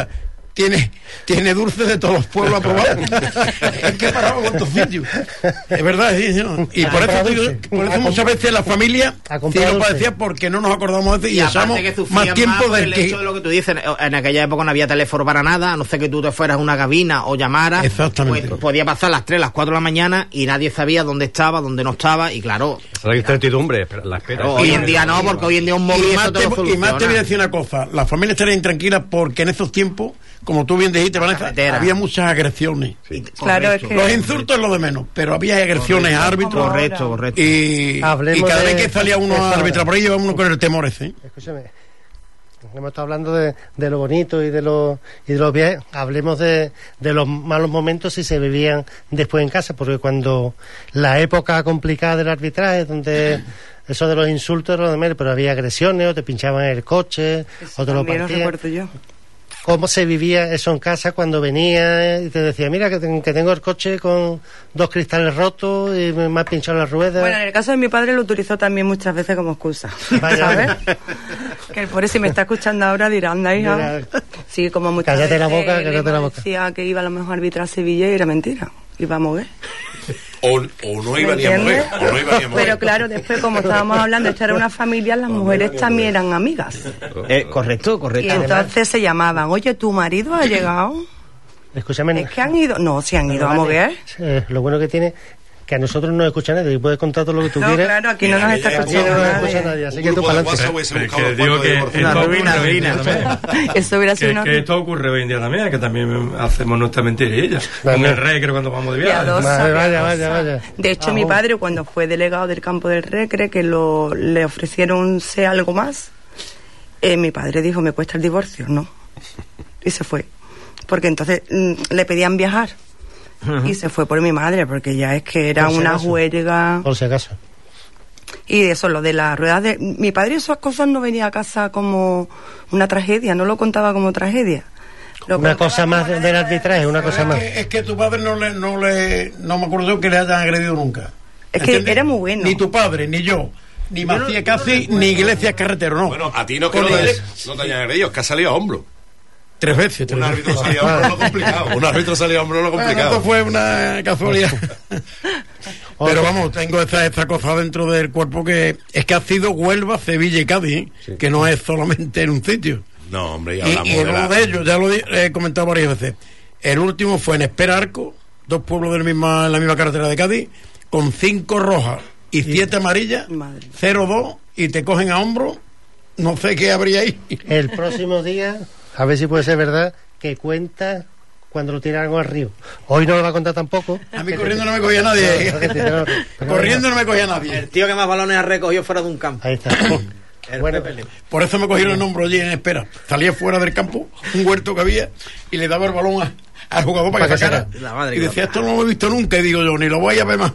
tiene dulce de todos los pueblos aprobados. Es que paramos en estos sitios. Es verdad, sí, señor. Y por eso muchas veces la familia sí lo padecía porque no nos acordamos de eso y echamos más tiempo del que... hecho de lo que tú dices, en aquella época no había teléfono para nada, a no ser que tú te fueras a una cabina o llamaras. Exactamente. Pues podía pasar las 3, las 4 de la mañana y nadie sabía dónde estaba, dónde no estaba, y claro... La incertidumbre, la espera. Hoy en día no, porque hoy en día un móvil eso te lo soluciona. Y más te voy a decir una cosa, las familias estarían intranquilas porque en esos tiempos, como tú bien dijiste, Vanessa, había muchas agresiones. Sí. Claro, es que... Los insultos es lo de menos, pero había agresiones a árbitros. Correcto. Y cada vez que salía uno a arbitrar por ahí, iba uno con el temor ese. Escúchame, hemos estado hablando de lo bonito y de los bien. Hablemos de los malos momentos si se vivían después en casa, porque cuando la época complicada del arbitraje, donde eso de los insultos era lo de menos, pero había agresiones, o te pinchaban el coche, eso o te lo también partían. lo recuerdo yo. ¿Cómo se vivía eso en casa cuando venía y te decía, mira que tengo el coche con 2 cristales rotos y me ha pinchado las ruedas? Bueno, en el caso de mi padre lo utilizó también muchas veces como excusa, ¿sabes? Que el pobre, si me está escuchando ahora, dirá, anda, hija. Mira, Sí, como muchas cállate veces la boca, cállate la boca. decía que iba a lo mejor a arbitrar a Sevilla y era mentira. Iba a mover. O no iba ni a mover. Pero claro, después, como estábamos hablando, esto era una familia, las mujeres también eran amigas. Correcto. Y entonces se llamaban, oye, ¿tu marido ha llegado? Escúchame. Es que han ido... No, si han ido a mover. Lo bueno que tiene... que a nosotros no nos escucha nadie, y puedes contar todo lo que tú quieras. Claro, aquí no nos está escuchando nadie, así que tú para adelante. Que digo que esto ocurre eso hubiera sido una... que esto ocurre hoy en día también, que también hacemos nuestra mentira y ella. Con el recreo cuando vamos de viaje. Vaya. De hecho, mi padre, cuando fue delegado del campo del recreo, que le ofrecieron ser algo más, mi padre dijo, me cuesta el divorcio, no. Y se fue. Porque entonces le pedían viajar. Y se fue por mi madre, porque ya es que era una huelga. Por si acaso. Y eso, lo de las ruedas de... Mi padre esas cosas no venía a casa como una tragedia, no lo contaba como tragedia. Una cosa más del arbitraje, una cosa más. Es que tu padre no me acuerdo yo que le hayan agredido nunca. Es que era muy bueno. Ni tu padre, ni yo, ni Macías Casi, ni Iglesias Carretero, no. Bueno, a ti no que no te hayan agredido, es que ha salido a hombro. 3 veces. Un árbitro salía a hombro lo complicado. Un árbitro salía a hombro lo complicado. Esto fue una casualidad. Pero vamos, tengo esta cosa dentro del cuerpo que es que ha sido Huelva, Sevilla y Cádiz, que no es solamente en un sitio. No, hombre, ya hablamos y uno de ellos, ya lo he comentado varias veces. El último fue en Espera Arco, 2 pueblos en la misma carretera de Cádiz, con 5 rojas y 7 amarillas, 0-2, y te cogen a hombro. No sé qué habría ahí. El próximo día, a ver si puede ser verdad, que cuenta cuando lo tiraron al río. Hoy no lo va a contar tampoco. A mí corriendo no me cogía nadie. Corriendo no me cogía nadie. El tío que más balones ha recogido fuera de un campo. Ahí está. Bueno, por eso me cogieron el hombro allí en Espera. Salía fuera del campo, un huerto que había, y le daba el balón al jugador para que sacara. Y decía, esto no lo he visto nunca. Y digo yo, ni lo voy a ver más.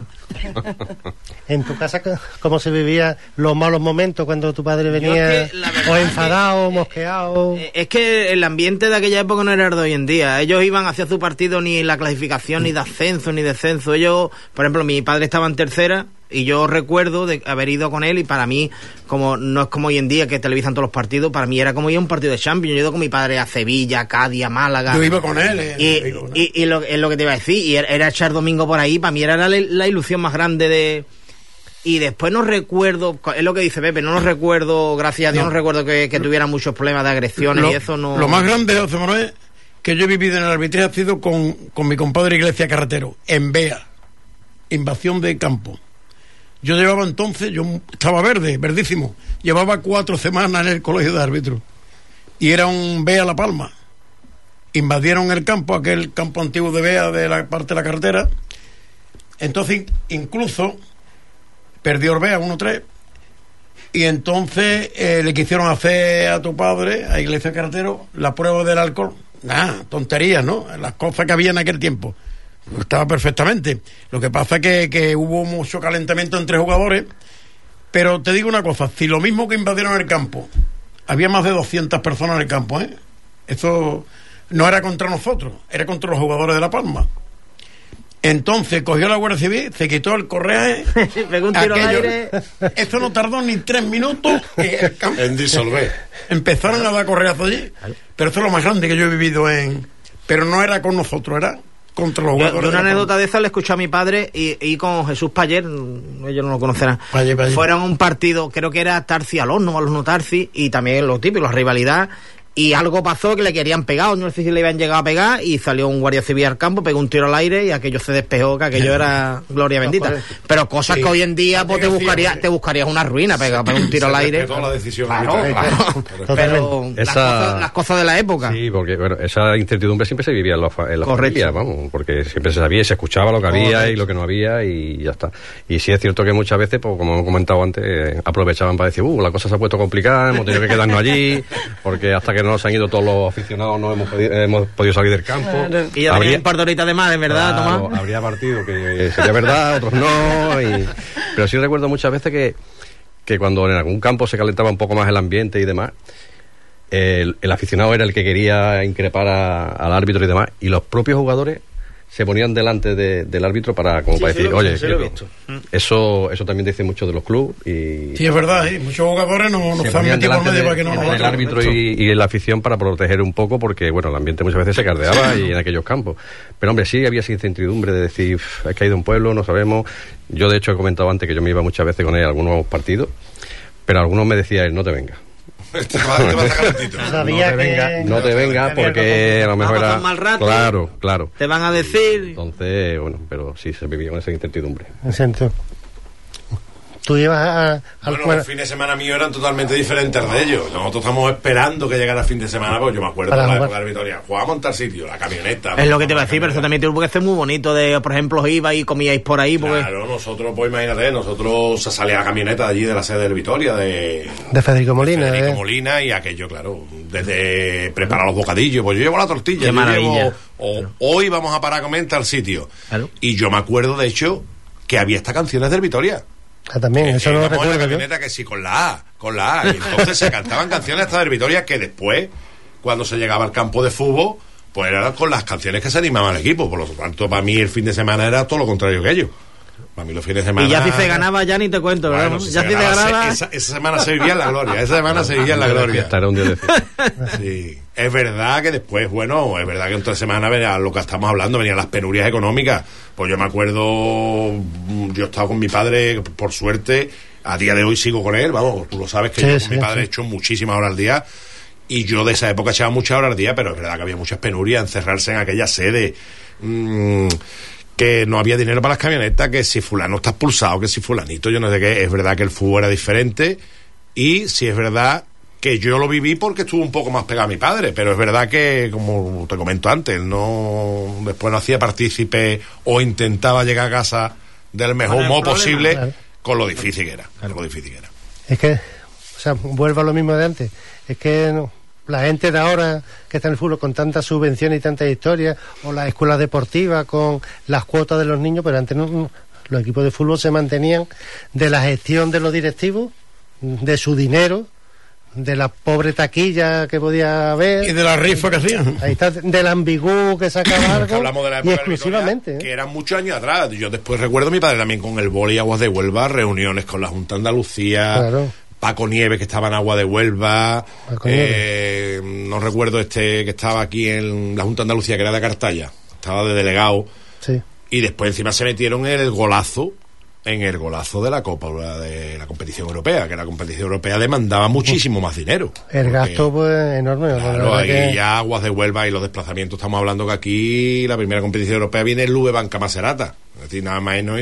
En tu casa, ¿cómo se vivía los malos momentos cuando tu padre venía o enfadado, mosqueado? Es que el ambiente de aquella época no era el de hoy en día. Ellos iban hacia su partido ni la clasificación, ni de ascenso, ni descenso. Ellos, por ejemplo, mi padre estaba en tercera y yo recuerdo de haber ido con él, y para mí, como no es como hoy en día que televisan todos los partidos, para mí era como ir a un partido de Champions. Yo he ido con mi padre a Sevilla, a Cádiz, a Málaga. Yo iba con él. Y es lo que te iba a decir, y era echar domingo por ahí. Para mí era la ilusión más grande de... Y después no recuerdo, es lo que dice Pepe, no recuerdo, gracias a Dios, no recuerdo que tuviera muchos problemas de agresiones y eso no... Lo más grande, José Manuel, que yo he vivido en el arbitraje ha sido con mi compadre Iglesias Carretero, en Bea, invasión de campo. Yo llevaba entonces, yo estaba verdísimo, llevaba 4 semanas en el colegio de árbitros, y era un Bea La Palma. Invadieron el campo, aquel campo antiguo de Bea, de la parte de la carretera. Entonces, incluso... perdió Orbea 1-3, y entonces le quisieron hacer a tu padre, a Iglesias Carretero, la prueba del alcohol. Nada, tonterías, ¿no? Las cosas que había en aquel tiempo. Estaba perfectamente. Lo que pasa es que hubo mucho calentamiento entre jugadores, pero te digo una cosa, si lo mismo que invadieron el campo, había más de 200 personas en el campo, ¿eh? Eso no era contra nosotros, era contra los jugadores de La Palma. Entonces cogió la Guardia Civil, se quitó el correaje. Pegó un tiro al aire. Esto no tardó ni 3 minutos en disolver. Empezaron a dar correazos allí. Pero esto es lo más grande que yo he vivido en pero no era con nosotros, era contra los jugadores. Yo una anécdota de esa le escuché a mi padre y con Jesús Payer, ellos no lo conocerán. Payer. Fueron un partido, creo que era Tarsi Alonso, Alonso Tarsi, y también lo típico, la rivalidad. Y algo pasó que le querían pegar, no sé si le habían llegado a pegar, y salió un guardia civil al campo, pegó un tiro al aire y aquello se despejó, que aquello era gloria bendita. Pero cosas que hoy en día pues, te buscarías una ruina, pegar un tiro al aire. La decisión claro. Pero las cosas de la época. Sí, porque bueno, esa incertidumbre siempre se vivía en la familia, vamos, porque siempre se sabía y se escuchaba lo que había y lo que no había y ya está. Y sí es cierto que muchas veces, pues, como hemos comentado antes, aprovechaban para decir, la cosa se ha puesto complicada, hemos tenido que quedarnos allí, porque hasta que no se han ido todos los aficionados, no hemos podido salir del campo. Y ya habría un par de horitas de más, en verdad, claro, Tomás. Habría partido que sería verdad, otros no. Pero sí recuerdo muchas veces que cuando en algún campo se calentaba un poco más el ambiente y demás, el aficionado era el que quería increpar al árbitro y demás, y los propios jugadores se ponían delante del árbitro para decir, oye, eso también dice mucho de los clubes. Y sí, es verdad, muchos jugadores no se han metido por medio para que no el árbitro y la afición para proteger un poco, porque bueno, el ambiente muchas veces se caldeaba y en aquellos campos. Pero hombre, sí había esa incertidumbre de decir, es que ha ido un pueblo, no sabemos. Yo de hecho he comentado antes que yo me iba muchas veces con él a algunos partidos, pero algunos me decían, no te vengas. Te va a sacar el título. No te vengas porque a lo mejor era mal rato, claro. Te van a decir. Entonces, bueno, pero sí se vivía con esa incertidumbre. Exacto. Tú llevas los fines de semana míos eran totalmente diferentes de ellos. Nosotros estamos esperando que llegara el fin de semana, porque yo me acuerdo de la época de Vitoria. Jugábamos en tal sitio, la camioneta. Es lo que te iba a decir, pero eso también tuvo que ser muy bonito de, por ejemplo, iba y comíais por ahí. Porque... Claro, nosotros, pues imagínate, se salía la camioneta de allí de la sede del Vitoria, de Federico Molina. Federico Molina, y aquello, claro, desde preparar los bocadillos, pues yo llevo la tortilla. Qué maravilla. Hoy vamos a parar a comer en tal sitio. Claro. Y yo me acuerdo, de hecho, que había estas canciones del Vitoria. También, eso no lo recuerdo. La camioneta que sí, con la A. Y entonces se cantaban canciones hasta del Vitoria que después, cuando se llegaba al campo de fútbol, pues eran con las canciones que se animaba el equipo. Por lo tanto, para mí el fin de semana era todo lo contrario que ellos. Para mí los fines de semana... Y ya si se ganaba, ya ni te cuento, ¿verdad? Bueno, ya si se ganaba... Esa semana se vivía en la gloria. Esa semana se vivía en la gloria. Era un día de fiesta. Sí. Es verdad que después, bueno, es verdad que en toda semana venía lo que estamos hablando, venían las penurias económicas. Pues yo me acuerdo, yo he estado con mi padre, por suerte, a día de hoy sigo con él, vamos, tú lo sabes que yo con mi padre he hecho muchísimas horas al día, y yo de esa época echaba muchas horas al día, pero es verdad que había muchas penurias, encerrarse en aquella sede, que no había dinero para las camionetas, que si fulano está expulsado, que si fulanito, yo no sé qué. Es verdad que el fútbol era diferente, y sí es verdad que yo lo viví porque estuvo un poco más pegado a mi padre, pero es verdad que, como te comento antes, después no hacía partícipe o intentaba llegar a casa del mejor modo posible, claro, con lo difícil que era. Es que, vuelvo a lo mismo de antes, es que la gente de ahora que está en el fútbol con tantas subvenciones y tantas historias, o las escuelas deportivas con las cuotas de los niños, pero antes los equipos de fútbol se mantenían de la gestión de los directivos, de su dinero, de la pobre taquilla que podía haber y de la rifa que hacían. Ahí está, del ambigú que sacaba algo. Hablamos de la época y exclusivamente Vitoria, que eran muchos años atrás. Yo después recuerdo a mi padre también con el Boli Aguas de Huelva, reuniones con la Junta de Andalucía, claro. Paco Nieves, que estaba en Agua de Huelva, no recuerdo que estaba aquí en la Junta de Andalucía, que era de Cartaya, estaba de delegado, sí. Y después encima se metieron en el golazo de la Copa, de la competición europea, que la competición europea demandaba muchísimo más dinero. El gasto, pues, enorme. Claro, ahí ya Aguas de Huelva y los desplazamientos, estamos hablando que aquí la primera competición europea viene el Luve Banca Macerata. Es decir, nada más no hay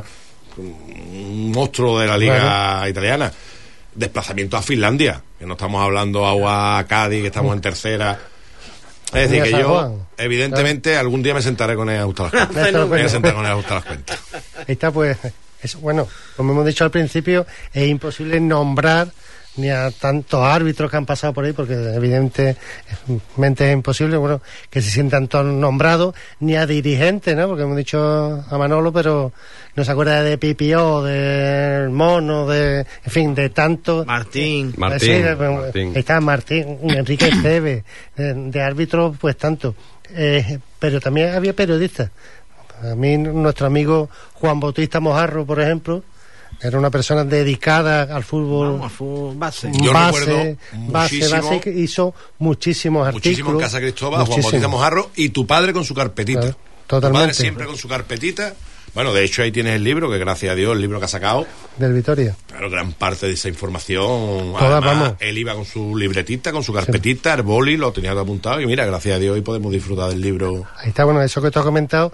un monstruo de la liga italiana. Desplazamientos a Finlandia, que no estamos hablando a Cádiz, que estamos en tercera. Es decir, que yo, evidentemente, algún día me sentaré con él a ajustar las cuentas. Ahí está, pues... Eso, bueno, como hemos dicho al principio, es imposible nombrar ni a tantos árbitros que han pasado por ahí, porque evidentemente es imposible, bueno, que se sientan todos nombrados, ni a dirigentes, ¿no? Porque hemos dicho a Manolo, pero no se acuerda de Pipió, del Mono, en fin, de tantos... Martín. Ahí está Martín, Enrique Esteve, de árbitros, pues tanto. Pero también había periodistas. A mí, nuestro amigo Juan Bautista Mojarro, por ejemplo, Era una persona dedicada al fútbol. Vamos, fútbol base. Yo recuerdo Base, que hizo muchísimos artículos. Muchísimo en Casa Cristóbal, Juan Bautista Mojarro, y tu padre con su carpetita. Claro, Tu totalmente. padre siempre con su carpetita. Bueno, de hecho ahí tienes el libro, que gracias a Dios, el libro que ha sacado. Del Vitoria. Claro, gran parte de esa información. Toda, Además, vamos. él iba con su libretita, con su carpetita, el boli, lo tenía todo apuntado. Y mira, gracias a Dios hoy podemos disfrutar del libro. Ahí está, bueno, eso que tú has comentado.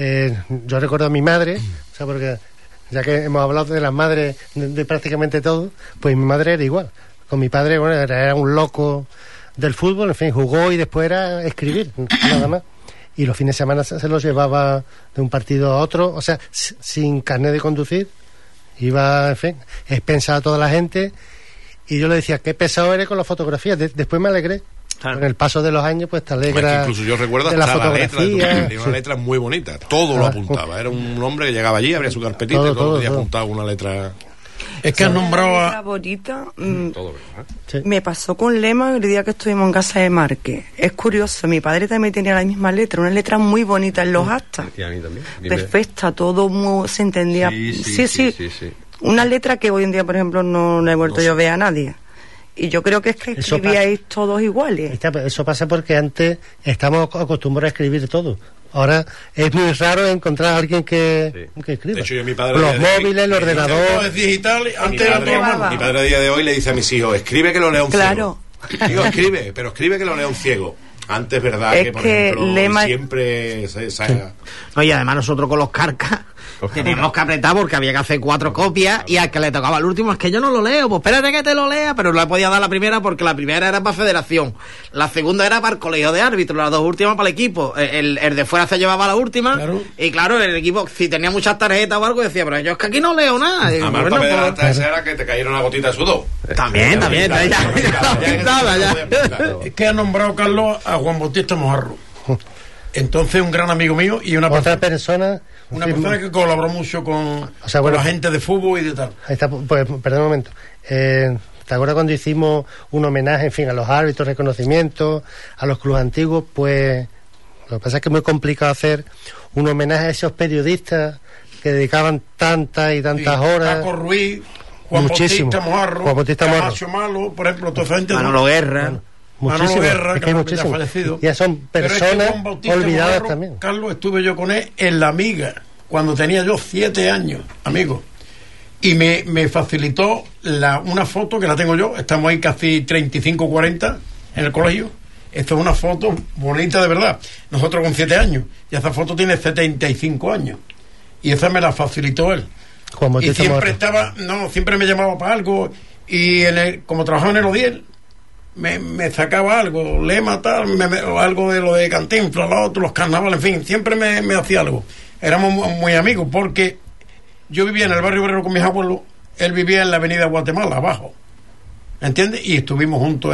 Yo recuerdo a mi madre, o sea, porque ya que hemos hablado de las madres de prácticamente todo, pues mi madre era igual. Con mi padre, bueno, era un loco del fútbol, en fin, jugó y después era escribir, nada más. Y los fines de semana se los llevaba de un partido a otro, o sea, sin carnet de conducir, iba, en fin, expensaba a toda la gente, y yo le decía, qué pesado eres con las fotografías. Después me alegré. Claro. Con el paso de los años, pues te alegra. Incluso yo recuerdo de la hasta la letra, fotografía. tenía una letra muy bonita, todo lo apuntaba. Era un hombre que llegaba allí, abría su carpetita y todo podía apuntar una letra. Es que has nombrado Una a... letra bonita, Todo, ¿verdad? Sí. me pasó con Lema el día que estuvimos en casa de Márquez. Es curioso, mi padre también tenía la misma letra, una letra muy bonita en los actas. Y a mí también. Dime. Perfecta, todo se entendía. Sí. Una letra que hoy en día, por ejemplo, no he vuelto yo a ver a nadie. Y yo creo que es que Eso escribíais todos iguales. Eso pasa porque antes estamos acostumbrados a escribir todo. Ahora es muy raro encontrar a alguien que escriba. De hecho, yo mi padre los a día de hoy- móviles, el Todo ordenador. es digital, Mi antes era todo a mano. mi padre a día de hoy le dice a mis hijos, escribe que lo lea un Claro. ciego. Digo, escribe, pero escribe que lo lea un ciego. Antes, verdad, Es que por que ejemplo, Lema- siempre No, y además nosotros con los carcas teníamos que apretar porque había que hacer 4 copias y al que le tocaba el último, es que yo no lo leo, pues espérate que te lo lea, pero no le podía dar la primera porque la primera era para federación, la segunda era para el colegio de árbitros, las 2 últimas para el equipo, el de fuera se llevaba la última, Claro. y claro, el equipo si tenía muchas tarjetas o algo decía, pero yo es que aquí no leo nada. Y, Además, bueno, para pues, adelantar esa era que te cayera una gotita de sudor. también, Es que ha nombrado Carlos a Juan Bautista Mojarro. Entonces, un gran amigo mío y una Otra persona persona. que colaboró mucho con sea, bueno, la gente de fútbol y de tal. Ahí está, pues, perdón un momento. ¿Te acuerdas cuando hicimos un homenaje, en fin, a los árbitros, reconocimientos, a los clubes antiguos? Pues lo que pasa es que es muy complicado hacer un homenaje a esos periodistas que dedicaban tantas y tantas horas. Paco Ruiz, Juan Muchísimo. Bautista Mojarro, Juan Bautista Mojarro. Camacho Malo, por ejemplo, toda esa gente. Manolo Guerra. Muchísimo. Manolo Guerra, Es que que hay ya ha muchísimo. fallecido. Ya son Pero es que personas Juan Bautista olvidadas Mojarro, también. Carlos, estuve yo con él en La Amiga, cuando tenía yo 7 años, amigo. Y me facilitó una foto que la tengo yo, estamos ahí casi 35, 40 en el colegio. Esta es una foto bonita de verdad. Nosotros con 7 años. Y esa foto tiene 75 años. Y esa me la facilitó él. Juan Y Bautista siempre Mojarro. siempre me llamaba para algo. Y como trabajaba en el Odiel, me sacaba algo, Lema tal, o algo de lo de Cantinflas, lo otro, los carnavales, en fin, siempre me hacía algo. Éramos muy amigos porque yo vivía en el barrio obrero con mis abuelos, él vivía en la avenida Guatemala, abajo. ¿Entiendes? Y estuvimos juntos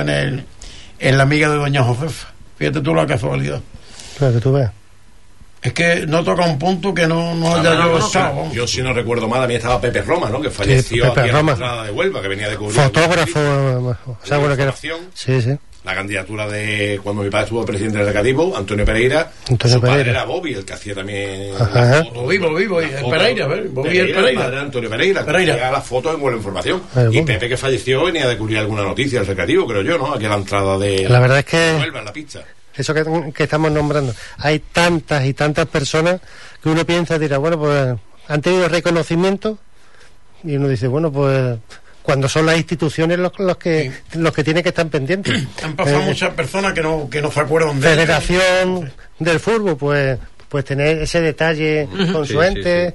en la amiga de doña Josefa. Fíjate tú la casualidad. Claro, que tú veas. Es que no toca un punto que no haya yo estado. Vamos. Yo, si no recuerdo mal, a mí estaba Pepe Roma, ¿no? Que falleció Pepe aquí en la Roma. entrada de Huelva, que venía de cubrir. Fotógrafo, o sea, bueno, que era. Información. Sí. La candidatura de cuando mi padre estuvo presidente del recativo, Antonio Pereira. Antonio Su padre Pereira. era Bobby, el que hacía también Ajá. las fotos. Bobby, el Pereira, ¿ves? Bobby el Pereira. El padre era Antonio Pereira, que Pereira. hacía las fotos en Buena Información. El Y Bobby. Pepe, que falleció, venía de cubrir alguna noticia del recreativo, creo yo, ¿no? Aquí a la entrada de La verdad es que Huelva, en la pista. eso que estamos nombrando, hay tantas y tantas personas que uno piensa, dirá, bueno, pues han tenido reconocimiento y uno dice, bueno, pues cuando son las instituciones los que tienen que estar pendientes. Han pasado muchas personas que no se acuerdan de Federación del Fútbol, pues tener ese detalle con su Sí, ente,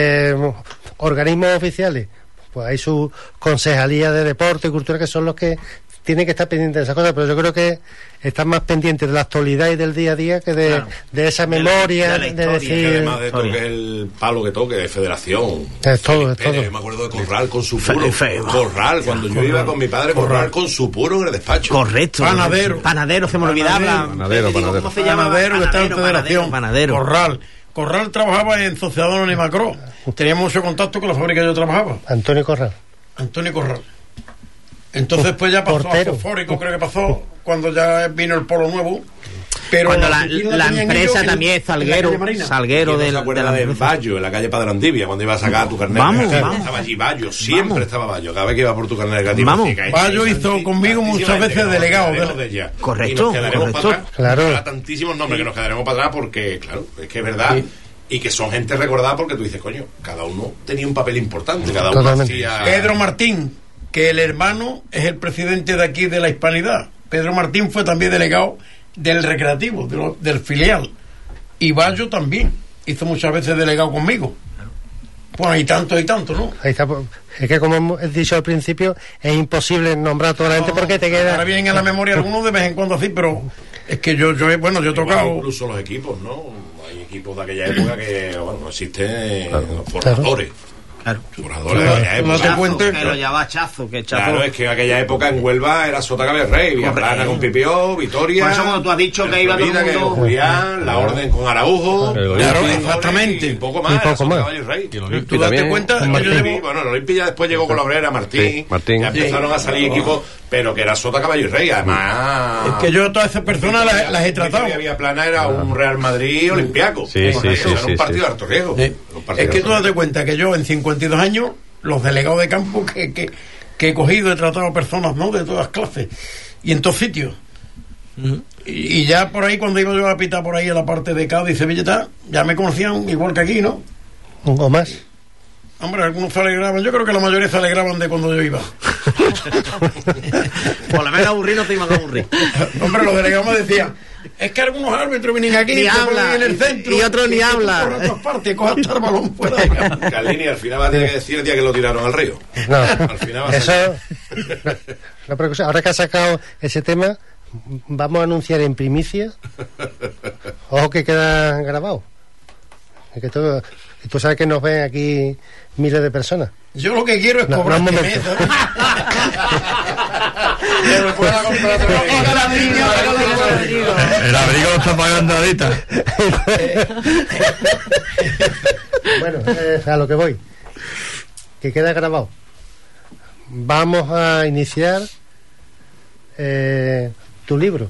organismos oficiales, pues hay su concejalía de deporte y cultura que son los que tienen que estar pendientes de esas cosas, pero yo creo que están más pendientes de la actualidad y del día a día que de esa memoria, de la de historia. Que decir. además de esto, que es el palo que toque de federación. Es todo, es Pérez, todo. yo me acuerdo de Corral con su puro. Feo. Corral, cuando yo iba con mi padre, Corral con su puro en el despacho. Correcto. Panadero. Se me olvidaba. Panadero. ¿Cómo se llama? Panadero que está en Federación. Panadero. Corral trabajaba en Sociedad Anónima Cro. Teníamos mucho contacto con la fábrica que yo trabajaba. Antonio Corral. Antonio Corral. Entonces pues ya pasó Portero. a Fosfórico, creo que pasó cuando ya vino el polo nuevo. Pero cuando la la tenían empresa ellos también es en la calle Marina. Salguero ¿Quién de no se acuerda la del empresa? Bayo, en la calle Padre Andivia, cuando ibas a sacar tu carnet? Vamos. Estaba allí Bayo, siempre estaba Bayo. Cada vez que iba por tu carnet negativo. Vamos. Bayo hizo conmigo muchas veces delegado de ella. Correcto, Y nos quedaremos correcto. para atrás. Claro. Habrá tantísimos nombres que nos quedaremos para atrás porque, claro, es que es verdad. Sí. Y que son gente recordada porque tú dices, coño, cada uno tenía un papel importante, cada uno Totalmente. hacía... Pedro Martín, que el hermano es el presidente de aquí de la Hispanidad. Pedro Martín fue también delegado del Recreativo, del filial. Y Bayo también hizo muchas veces delegado conmigo. Bueno, y tanto, ¿no? Ahí está. Es que como hemos dicho al principio, es imposible nombrar a toda la gente porque te queda... Ahora vienen a la memoria algunos de vez en cuando así, pero es que yo he tocado... Incluso los equipos, ¿no? Hay equipos de aquella época que, bueno, existen forjadores. Claro. Forjadores de aquella época. No te cuentes. Pero ya va Chazo, que Chazo... Claro, es que en aquella época en Huelva era Sota Cabez Rey, Villaplana con Pipió, Vitoria. Por eso cuando tú has dicho que iba todo el Florida, mundo... que Julián, la Orden con Araujo. Claro, exactamente. Y poco más, Y era poco Sota más. Caballo y Rey. Tú date cuenta que yo Olympi, bueno, el Olympi ya después llegó con la obrera, Martín. Sí, Martín. Ya empezaron a salir equipos, pero que era Sota Caballo y Rey. Además. Es que yo a todas esas personas las he tratado. Villaplana era un Real Madrid olimpiaco. Sí, sí, Era sí, un partido sí. de alto riesgo. Sí. Un partido Es que de tú alto date cuenta que yo en 52 años, los delegados de campo que he cogido, he tratado a personas, ¿no?, de todas clases y en todos sitios. Y ya por ahí, cuando iba yo a pitar por ahí a la parte de Cádiz y Sevilla, ya me conocían igual que aquí, ¿no? O más. Hombre, algunos se alegraban, yo creo que la mayoría se alegraban de cuando yo iba. Por lo menos aburrir no te iban a aburrir. Hombre, los delegados me decían, es que algunos árbitros vienen aquí, Ni te ponen habla, en el centro, y otros ni tú habla. por otras partes, cojas hasta el balón fuera de casa. Carlini al final va a tener que decir el día que lo tiraron al río. No, Al final va a eso... ser... No, pero ahora que has sacado ese tema, vamos a anunciar en primicia. Ojo que queda grabado. Es que tú sabes que nos ven aquí miles de personas. Yo lo que quiero es No, cobrar un este momento. mes, ¿sabes? Que me pueda comprar otro mes. El abrigo lo está pagando Adita. Bueno, a lo que voy. Que queda grabado. Vamos a iniciar tu libro.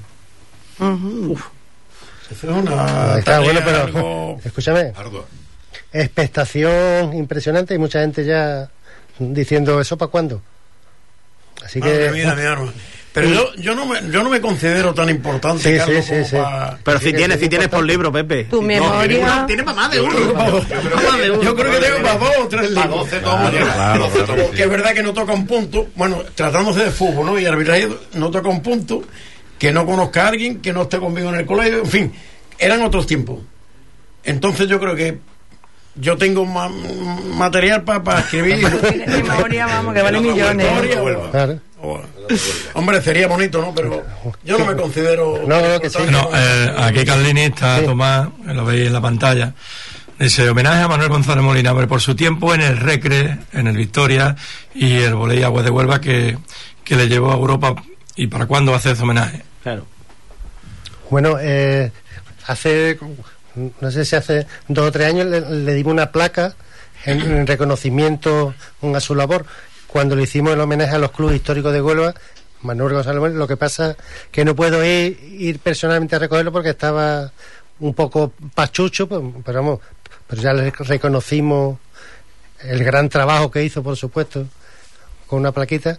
Eso es una Está bueno, tarea pero algo- escúchame. Ardua. Expectación impresionante y mucha gente ya diciendo eso para cuándo. Así que Madre mía, mi arma. Pero yo no me considero tan importante, Sí, Carlos, sí, como sí. para- Pero Así si que tienes, es si tienes por importante. libro, Pepe. Tu memoria. Tienes para más de uno. Yo creo que tengo para 2 o 3 Para libros. 12 tomos llega. Que es verdad que no toca un punto, bueno, tratándose de fútbol, ¿no? Y arbitraje no toca un punto que no conozca a alguien, que no esté conmigo en el colegio, en fin, eran otros tiempos. Entonces yo creo que yo tengo material para escribir. Tienes memoria, vamos, que vale millones. claro. Hombre, sería bonito, ¿no? Pero yo no me considero... No, que sí. No, aquí Carlini está Tomás, lo veis en la pantalla. Dice, homenaje a Manuel González Molina por su tiempo en el Recre, en el Victoria y el Voley Aguas de Huelva que le llevó a Europa. ¿Y para cuándo va a hacer ese homenaje? Claro. Bueno, hace, no sé si hace 2 o 3 años le dimos una placa en reconocimiento a su labor cuando le hicimos el homenaje a los clubes históricos de Huelva. Manuel González Molina, lo que pasa que no puedo ir personalmente a recogerlo porque estaba un poco pachucho, pero vamos, pero ya le reconocimos el gran trabajo que hizo, por supuesto, con una plaquita.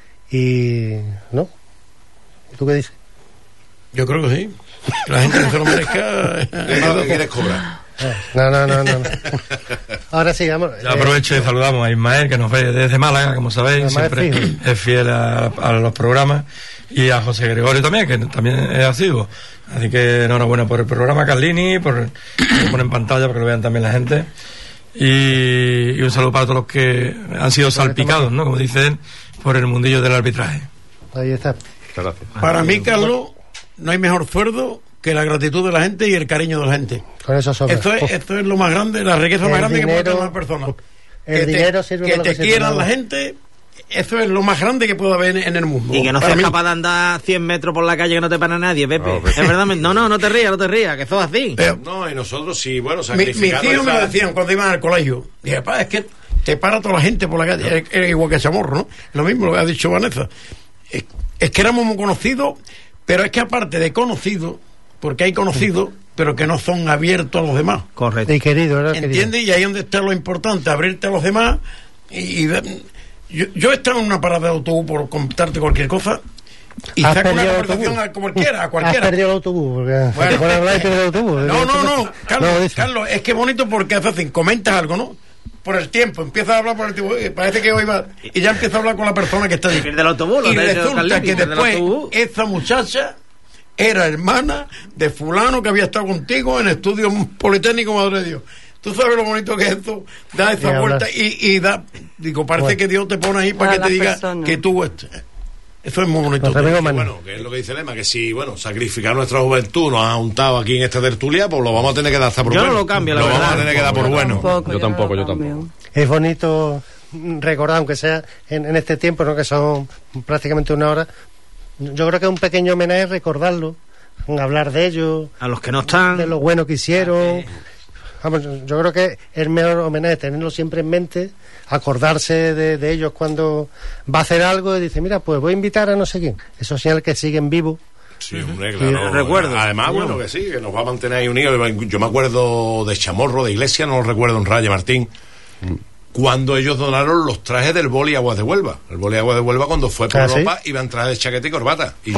Y ¿no? ¿Tú qué dices? Yo creo que sí. Que la gente que se lo merezca. ¿Qué quieres cobrar? No. Ahora sí, vamos. Ya aprovecho y saludamos a Ismael, que nos ve desde Málaga, como sabéis, Ismael siempre fijo. es fiel a los programas, y a José Gregorio también, que también es asiduo. Así que enhorabuena por el programa, Carlini, por lo poner en pantalla para que lo vean también la gente. Y un saludo para todos los que han sido salpicados, ¿no? Como dicen, por el mundillo del arbitraje. Ahí está. Muchas gracias. Para mí, Carlos, no hay mejor sueldo que la gratitud de la gente y el cariño de la gente. Con eso sobra. Esto es lo más grande, la riqueza El más grande que puede tener dinero- una persona. el dinero sirve que para lo te que sirve, quieran vamos. la gente, eso es lo más grande que puede haber en el mundo. Y que no Para seas mí. capaz de andar 100 metros por la calle que no te para nadie, Pepe. No, Pepe. Es verdad, no te rías, que eso es así. No, y nosotros sí, bueno, Mis sacrificando hijos me esa- lo decían cuando iban al colegio. Dije, papá, es que te para toda la gente por la calle. Era igual que Chamorro, ¿no? Lo mismo lo ha dicho Vanessa. Es que éramos muy conocidos, pero es que aparte de conocidos, porque hay conocidos, pero que no son abiertos a los demás. Correcto. Y querido, ¿no? ¿Entiendes? Y ahí es donde está lo importante, abrirte a los demás. Yo he estado en una parada de autobús por contarte cualquier cosa y saco una conversación a cualquiera. Has perdido el autobús, porque Bueno, por hablar y pierdes el autobús. No, dice. Carlos, es que bonito porque hacen, comentas algo, ¿no? Por el tiempo, empiezas a hablar por el tiempo, parece que hoy va, y ya empieza a hablar con la persona que está allí. Pierde el autobús, y resulta que después esa muchacha era hermana de fulano que había estado contigo en Estudios Politécnicos, madre de Dios. Tú sabes lo bonito que es esto, da esa vuelta y da, digo, parece que Dios te pone ahí para que te diga que tú eso es muy bonito. Bueno, que es lo que dice Lema, que si, sacrificar nuestra juventud nos ha juntado aquí en esta tertulia, pues lo vamos a tener que dar hasta por bueno. Yo no lo cambio, la verdad. Lo vamos a tener que dar por bueno. Yo tampoco. Es bonito recordar, aunque sea en este tiempo, ¿no? Que son prácticamente una hora. Yo creo que es un pequeño homenaje recordarlo, hablar de ellos, a los que no están, de lo bueno que hicieron. Vamos, yo creo que el mejor homenaje es tenerlo siempre en mente, acordarse de ellos cuando va a hacer algo y dice, mira, pues voy a invitar a no sé quién. Eso señala que siguen vivos. Sí, hombre, claro. Recuerdo. Además, que sí, que nos va a mantener ahí unidos. Yo me acuerdo de Chamorro, de Iglesia, no lo recuerdo en Raya Martín, cuando ellos donaron los trajes del Boli Aguas de Huelva. El Boli Aguas de Huelva, cuando fue por Europa, iba en traje de chaqueta y corbata. Y yo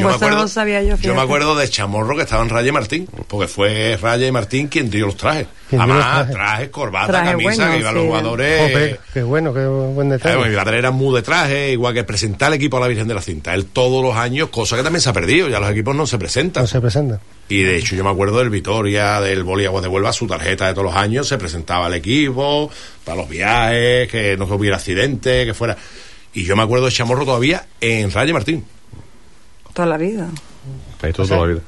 me acuerdo de Chamorro, que estaba en Raya y Martín, porque fue Raya y Martín quien dio los trajes. Además, trajes, corbata, camisa, que iban los jugadores. Qué bueno, qué buen detalle. Mi padre era muy de traje, igual que presentar al equipo a la Virgen de la Cinta. Él todos los años, cosa que también se ha perdido, ya los equipos no se presentan. No se presentan. Y de hecho yo me acuerdo del Vitoria, del Boli Aguas de Huelva, su tarjeta de todos los años, se presentaba al equipo, para los viajes, que no hubiera accidentes, que fuera. Y yo me acuerdo de Chamorro todavía en Raya Martín. Toda la vida. Toda la vida.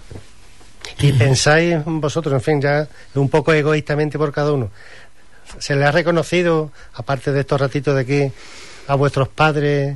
Y pensáis vosotros, en fin, ya un poco egoístamente por cada uno, ¿se le ha reconocido, aparte de estos ratitos de aquí, a vuestros padres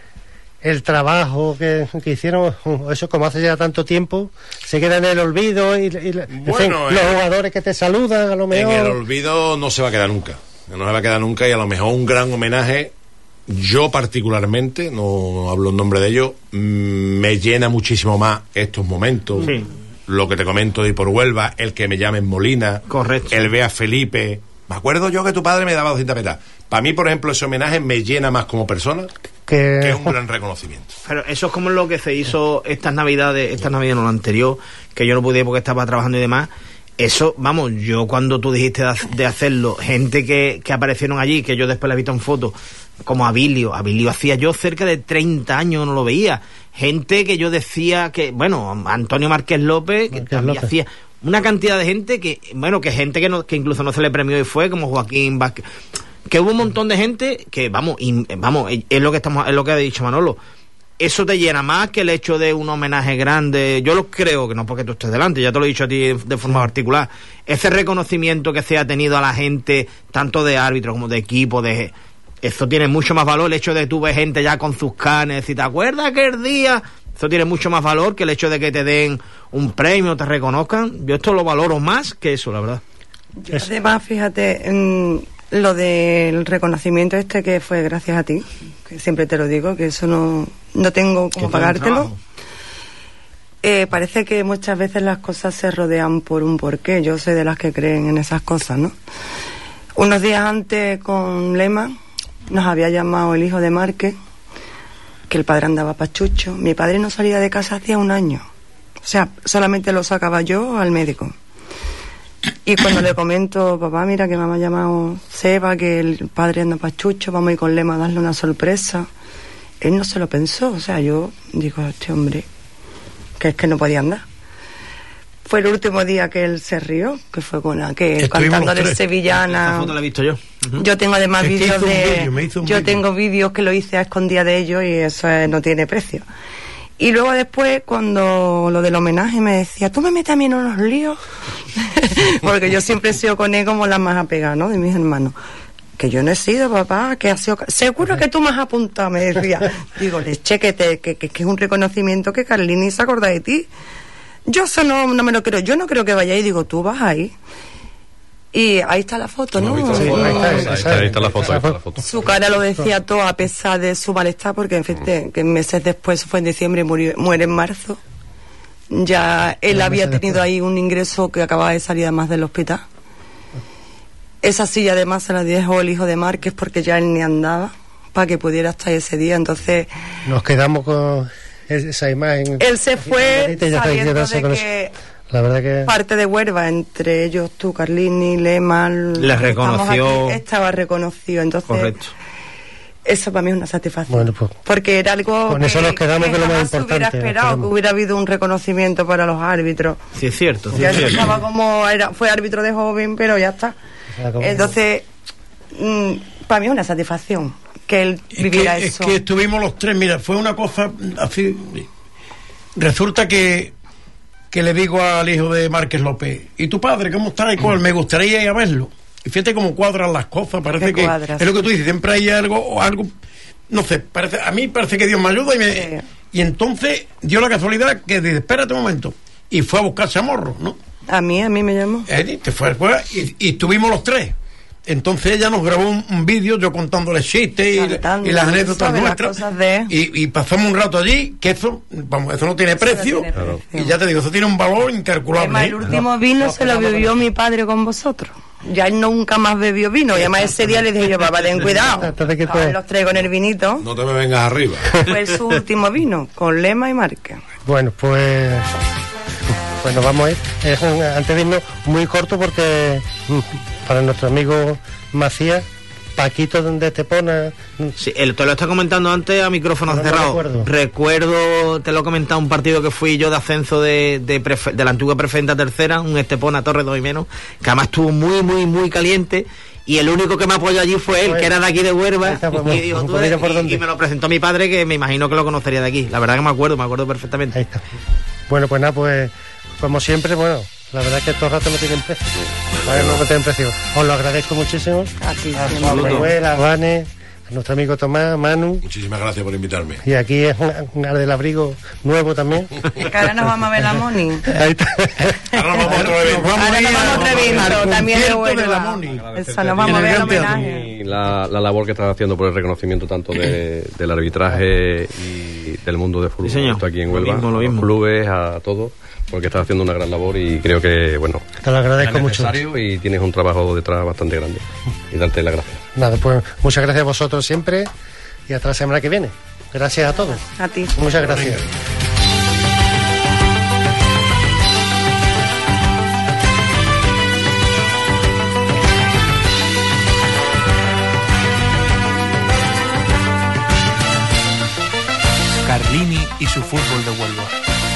el trabajo que hicieron? Eso, como hace ya tanto tiempo, se queda en el olvido y en fin, los jugadores que te saludan, a lo mejor. En el olvido no se va a quedar nunca, y a lo mejor un gran homenaje. Yo particularmente, no hablo en nombre de ellos, me llena muchísimo más estos momentos. Sí. Lo que te comento de ir por Huelva, el que me llamen Molina, correcto, el ver a Felipe. Me acuerdo yo que tu padre me daba 200 petas. Para mí, por ejemplo, ese homenaje me llena más como persona que es un gran reconocimiento. Pero eso es como lo que se hizo estas navidades no, la anterior, que yo no pude porque estaba trabajando y demás. Eso, vamos, yo cuando tú dijiste de hacerlo, gente que aparecieron allí, que yo después la he visto en fotos, como Abilio hacía yo cerca de 30 años, no lo veía. Gente que yo decía que, Antonio Márquez López, que también hacía una cantidad de gente que incluso no se le premió y fue, como Joaquín Vázquez, que hubo un montón de gente que, es lo que ha dicho Manolo. Eso te llena más que el hecho de un homenaje grande. Yo lo creo, que no porque tú estés delante, ya te lo he dicho a ti de forma particular. Ese reconocimiento que se ha tenido a la gente, tanto de árbitros como de equipo, eso tiene mucho más valor. El hecho de tú ves gente ya con sus canes, y te acuerdas aquel día, eso tiene mucho más valor que el hecho de que te den un premio, te reconozcan. Yo esto lo valoro más que eso, la verdad. Además, fíjate, lo del reconocimiento que fue gracias a ti, que siempre te lo digo, que eso no tengo cómo pagártelo. Parece que muchas veces las cosas se rodean por un porqué. Yo soy de las que creen en esas cosas, ¿no? Unos días antes, con Lema, nos había llamado el hijo de Márquez, que el padre andaba pachucho. Mi padre no salía de casa hacía un año. O sea, solamente lo sacaba yo al médico. Y cuando le comento, papá, mira que me ha llamado Seba, que el padre anda pachucho, vamos a ir con Lema a darle una sorpresa. Él no se lo pensó, o sea, yo digo, este hombre, que es que no podía andar. Fue el último día que él se rió, que fue con aquel cantando de Sevillana. Esa foto la he visto yo. Uh-huh. Yo tengo además vídeos tengo vídeos que lo hice a escondidas de ellos y eso no tiene precio. Y luego después, cuando lo del homenaje, me decía, tú me metes a mí en unos líos. Porque yo siempre he sido con él como la más apegada, ¿no? De mis hermanos. Que yo no he sido, papá, que ha sido... Seguro que tú me has apuntado, me decía. Digo, leche, que es un reconocimiento que Carlini se acorda de ti. Yo eso no me lo creo. Yo no creo que vaya ahí. Digo, tú vas ahí. Y ahí está la foto, ¿no? Sí, ahí está la foto. Su cara lo decía todo a pesar de su malestar, porque en fin, que meses después, fue en diciembre, muere en marzo. Ya él había tenido ahí un ingreso que acababa de salir además del hospital. Esa silla además se la dejó el hijo de Márquez porque ya él ni andaba para que pudiera estar ese día. Entonces nos quedamos con esa imagen. Él se fue sabiendo de que la verdad que parte de Huelva, entre ellos tú, Carlini, Lema, les reconoció. Estaba reconocido. Entonces, correcto. Eso para mí es una satisfacción. Bueno, pues, porque era algo con eso nos quedamos, que es lo más importante. Hubiera esperado que hubiera habido un reconocimiento para los árbitros. Sí, es cierto. Sí, ya es cierto. estaba fue árbitro de joven, pero ya está. Entonces, para mí es una satisfacción que él viviera eso. Es que estuvimos los tres, mira, fue una cosa así. Resulta que le digo al hijo de Márquez López, ¿y tu padre cómo está? ¿Y cuál? Me gustaría ir a verlo. Y fíjate cómo cuadran las cosas, parece que es lo que tú dices, siempre hay algo, no sé, a mí parece que Dios me ayuda y entonces dio la casualidad que dice, espérate un momento, y fue a buscar Chamorro, ¿no? A mí me llamó. Te fue y estuvimos los tres. Entonces ella nos grabó un vídeo, yo contándole chistes y las anécdotas nuestras. Y pasamos un rato allí, que eso no tiene precio. Y ya te digo, eso tiene un valor incalculable. Además, el último vino se lo bebió mi padre con vosotros. Ya él nunca más bebió vino. Y además ese día le dije yo, papá, ten cuidado. Los traigo en el vinito. No te me vengas arriba. Fue su último vino, con Lema y Márquez. Bueno, pues nos vamos a ir. Es antes de irnos muy corto porque para nuestro amigo Macías, Paquito de Estepona. Sí, te lo está comentando antes a micrófono cerrado. Recuerdo, te lo he comentado, un partido que fui yo de ascenso de la antigua preferente tercera, un Estepona Torre 2 y menos, que además estuvo muy, muy, muy caliente. Y el único que me apoyó allí fue él, que era de aquí de Huelva, y dijo, y me lo presentó mi padre, que me imagino que lo conocería de aquí. La verdad que me acuerdo perfectamente. Ahí está. Bueno, pues nada, pues como siempre, bueno, la verdad es que estos ratos no tienen precio. Vale, no tienen precio. Os lo agradezco muchísimo. A Manuel, a Vane, a nuestro amigo Tomás, a Manu. Muchísimas gracias por invitarme. Y aquí es un del abrigo nuevo también. Que ahora nos vamos a ver la Moni. Ahí está. Ahora nos vamos a otro evento. Ahora nos vamos a otro evento, también de Huelva. Eso, nos vamos a ver el homenaje. La labor que estás haciendo por el reconocimiento tanto del arbitraje y del mundo de fútbol, sí, aquí en Huelva, a los clubes, a todos, porque estás haciendo una gran labor y creo que, bueno, te lo agradezco mucho y tienes un trabajo detrás bastante grande y darte las gracias. Nada, pues muchas gracias a vosotros siempre y hasta la semana que viene. Gracias a todos. A ti. Muchas gracias. Carlini y su fútbol de Huelva.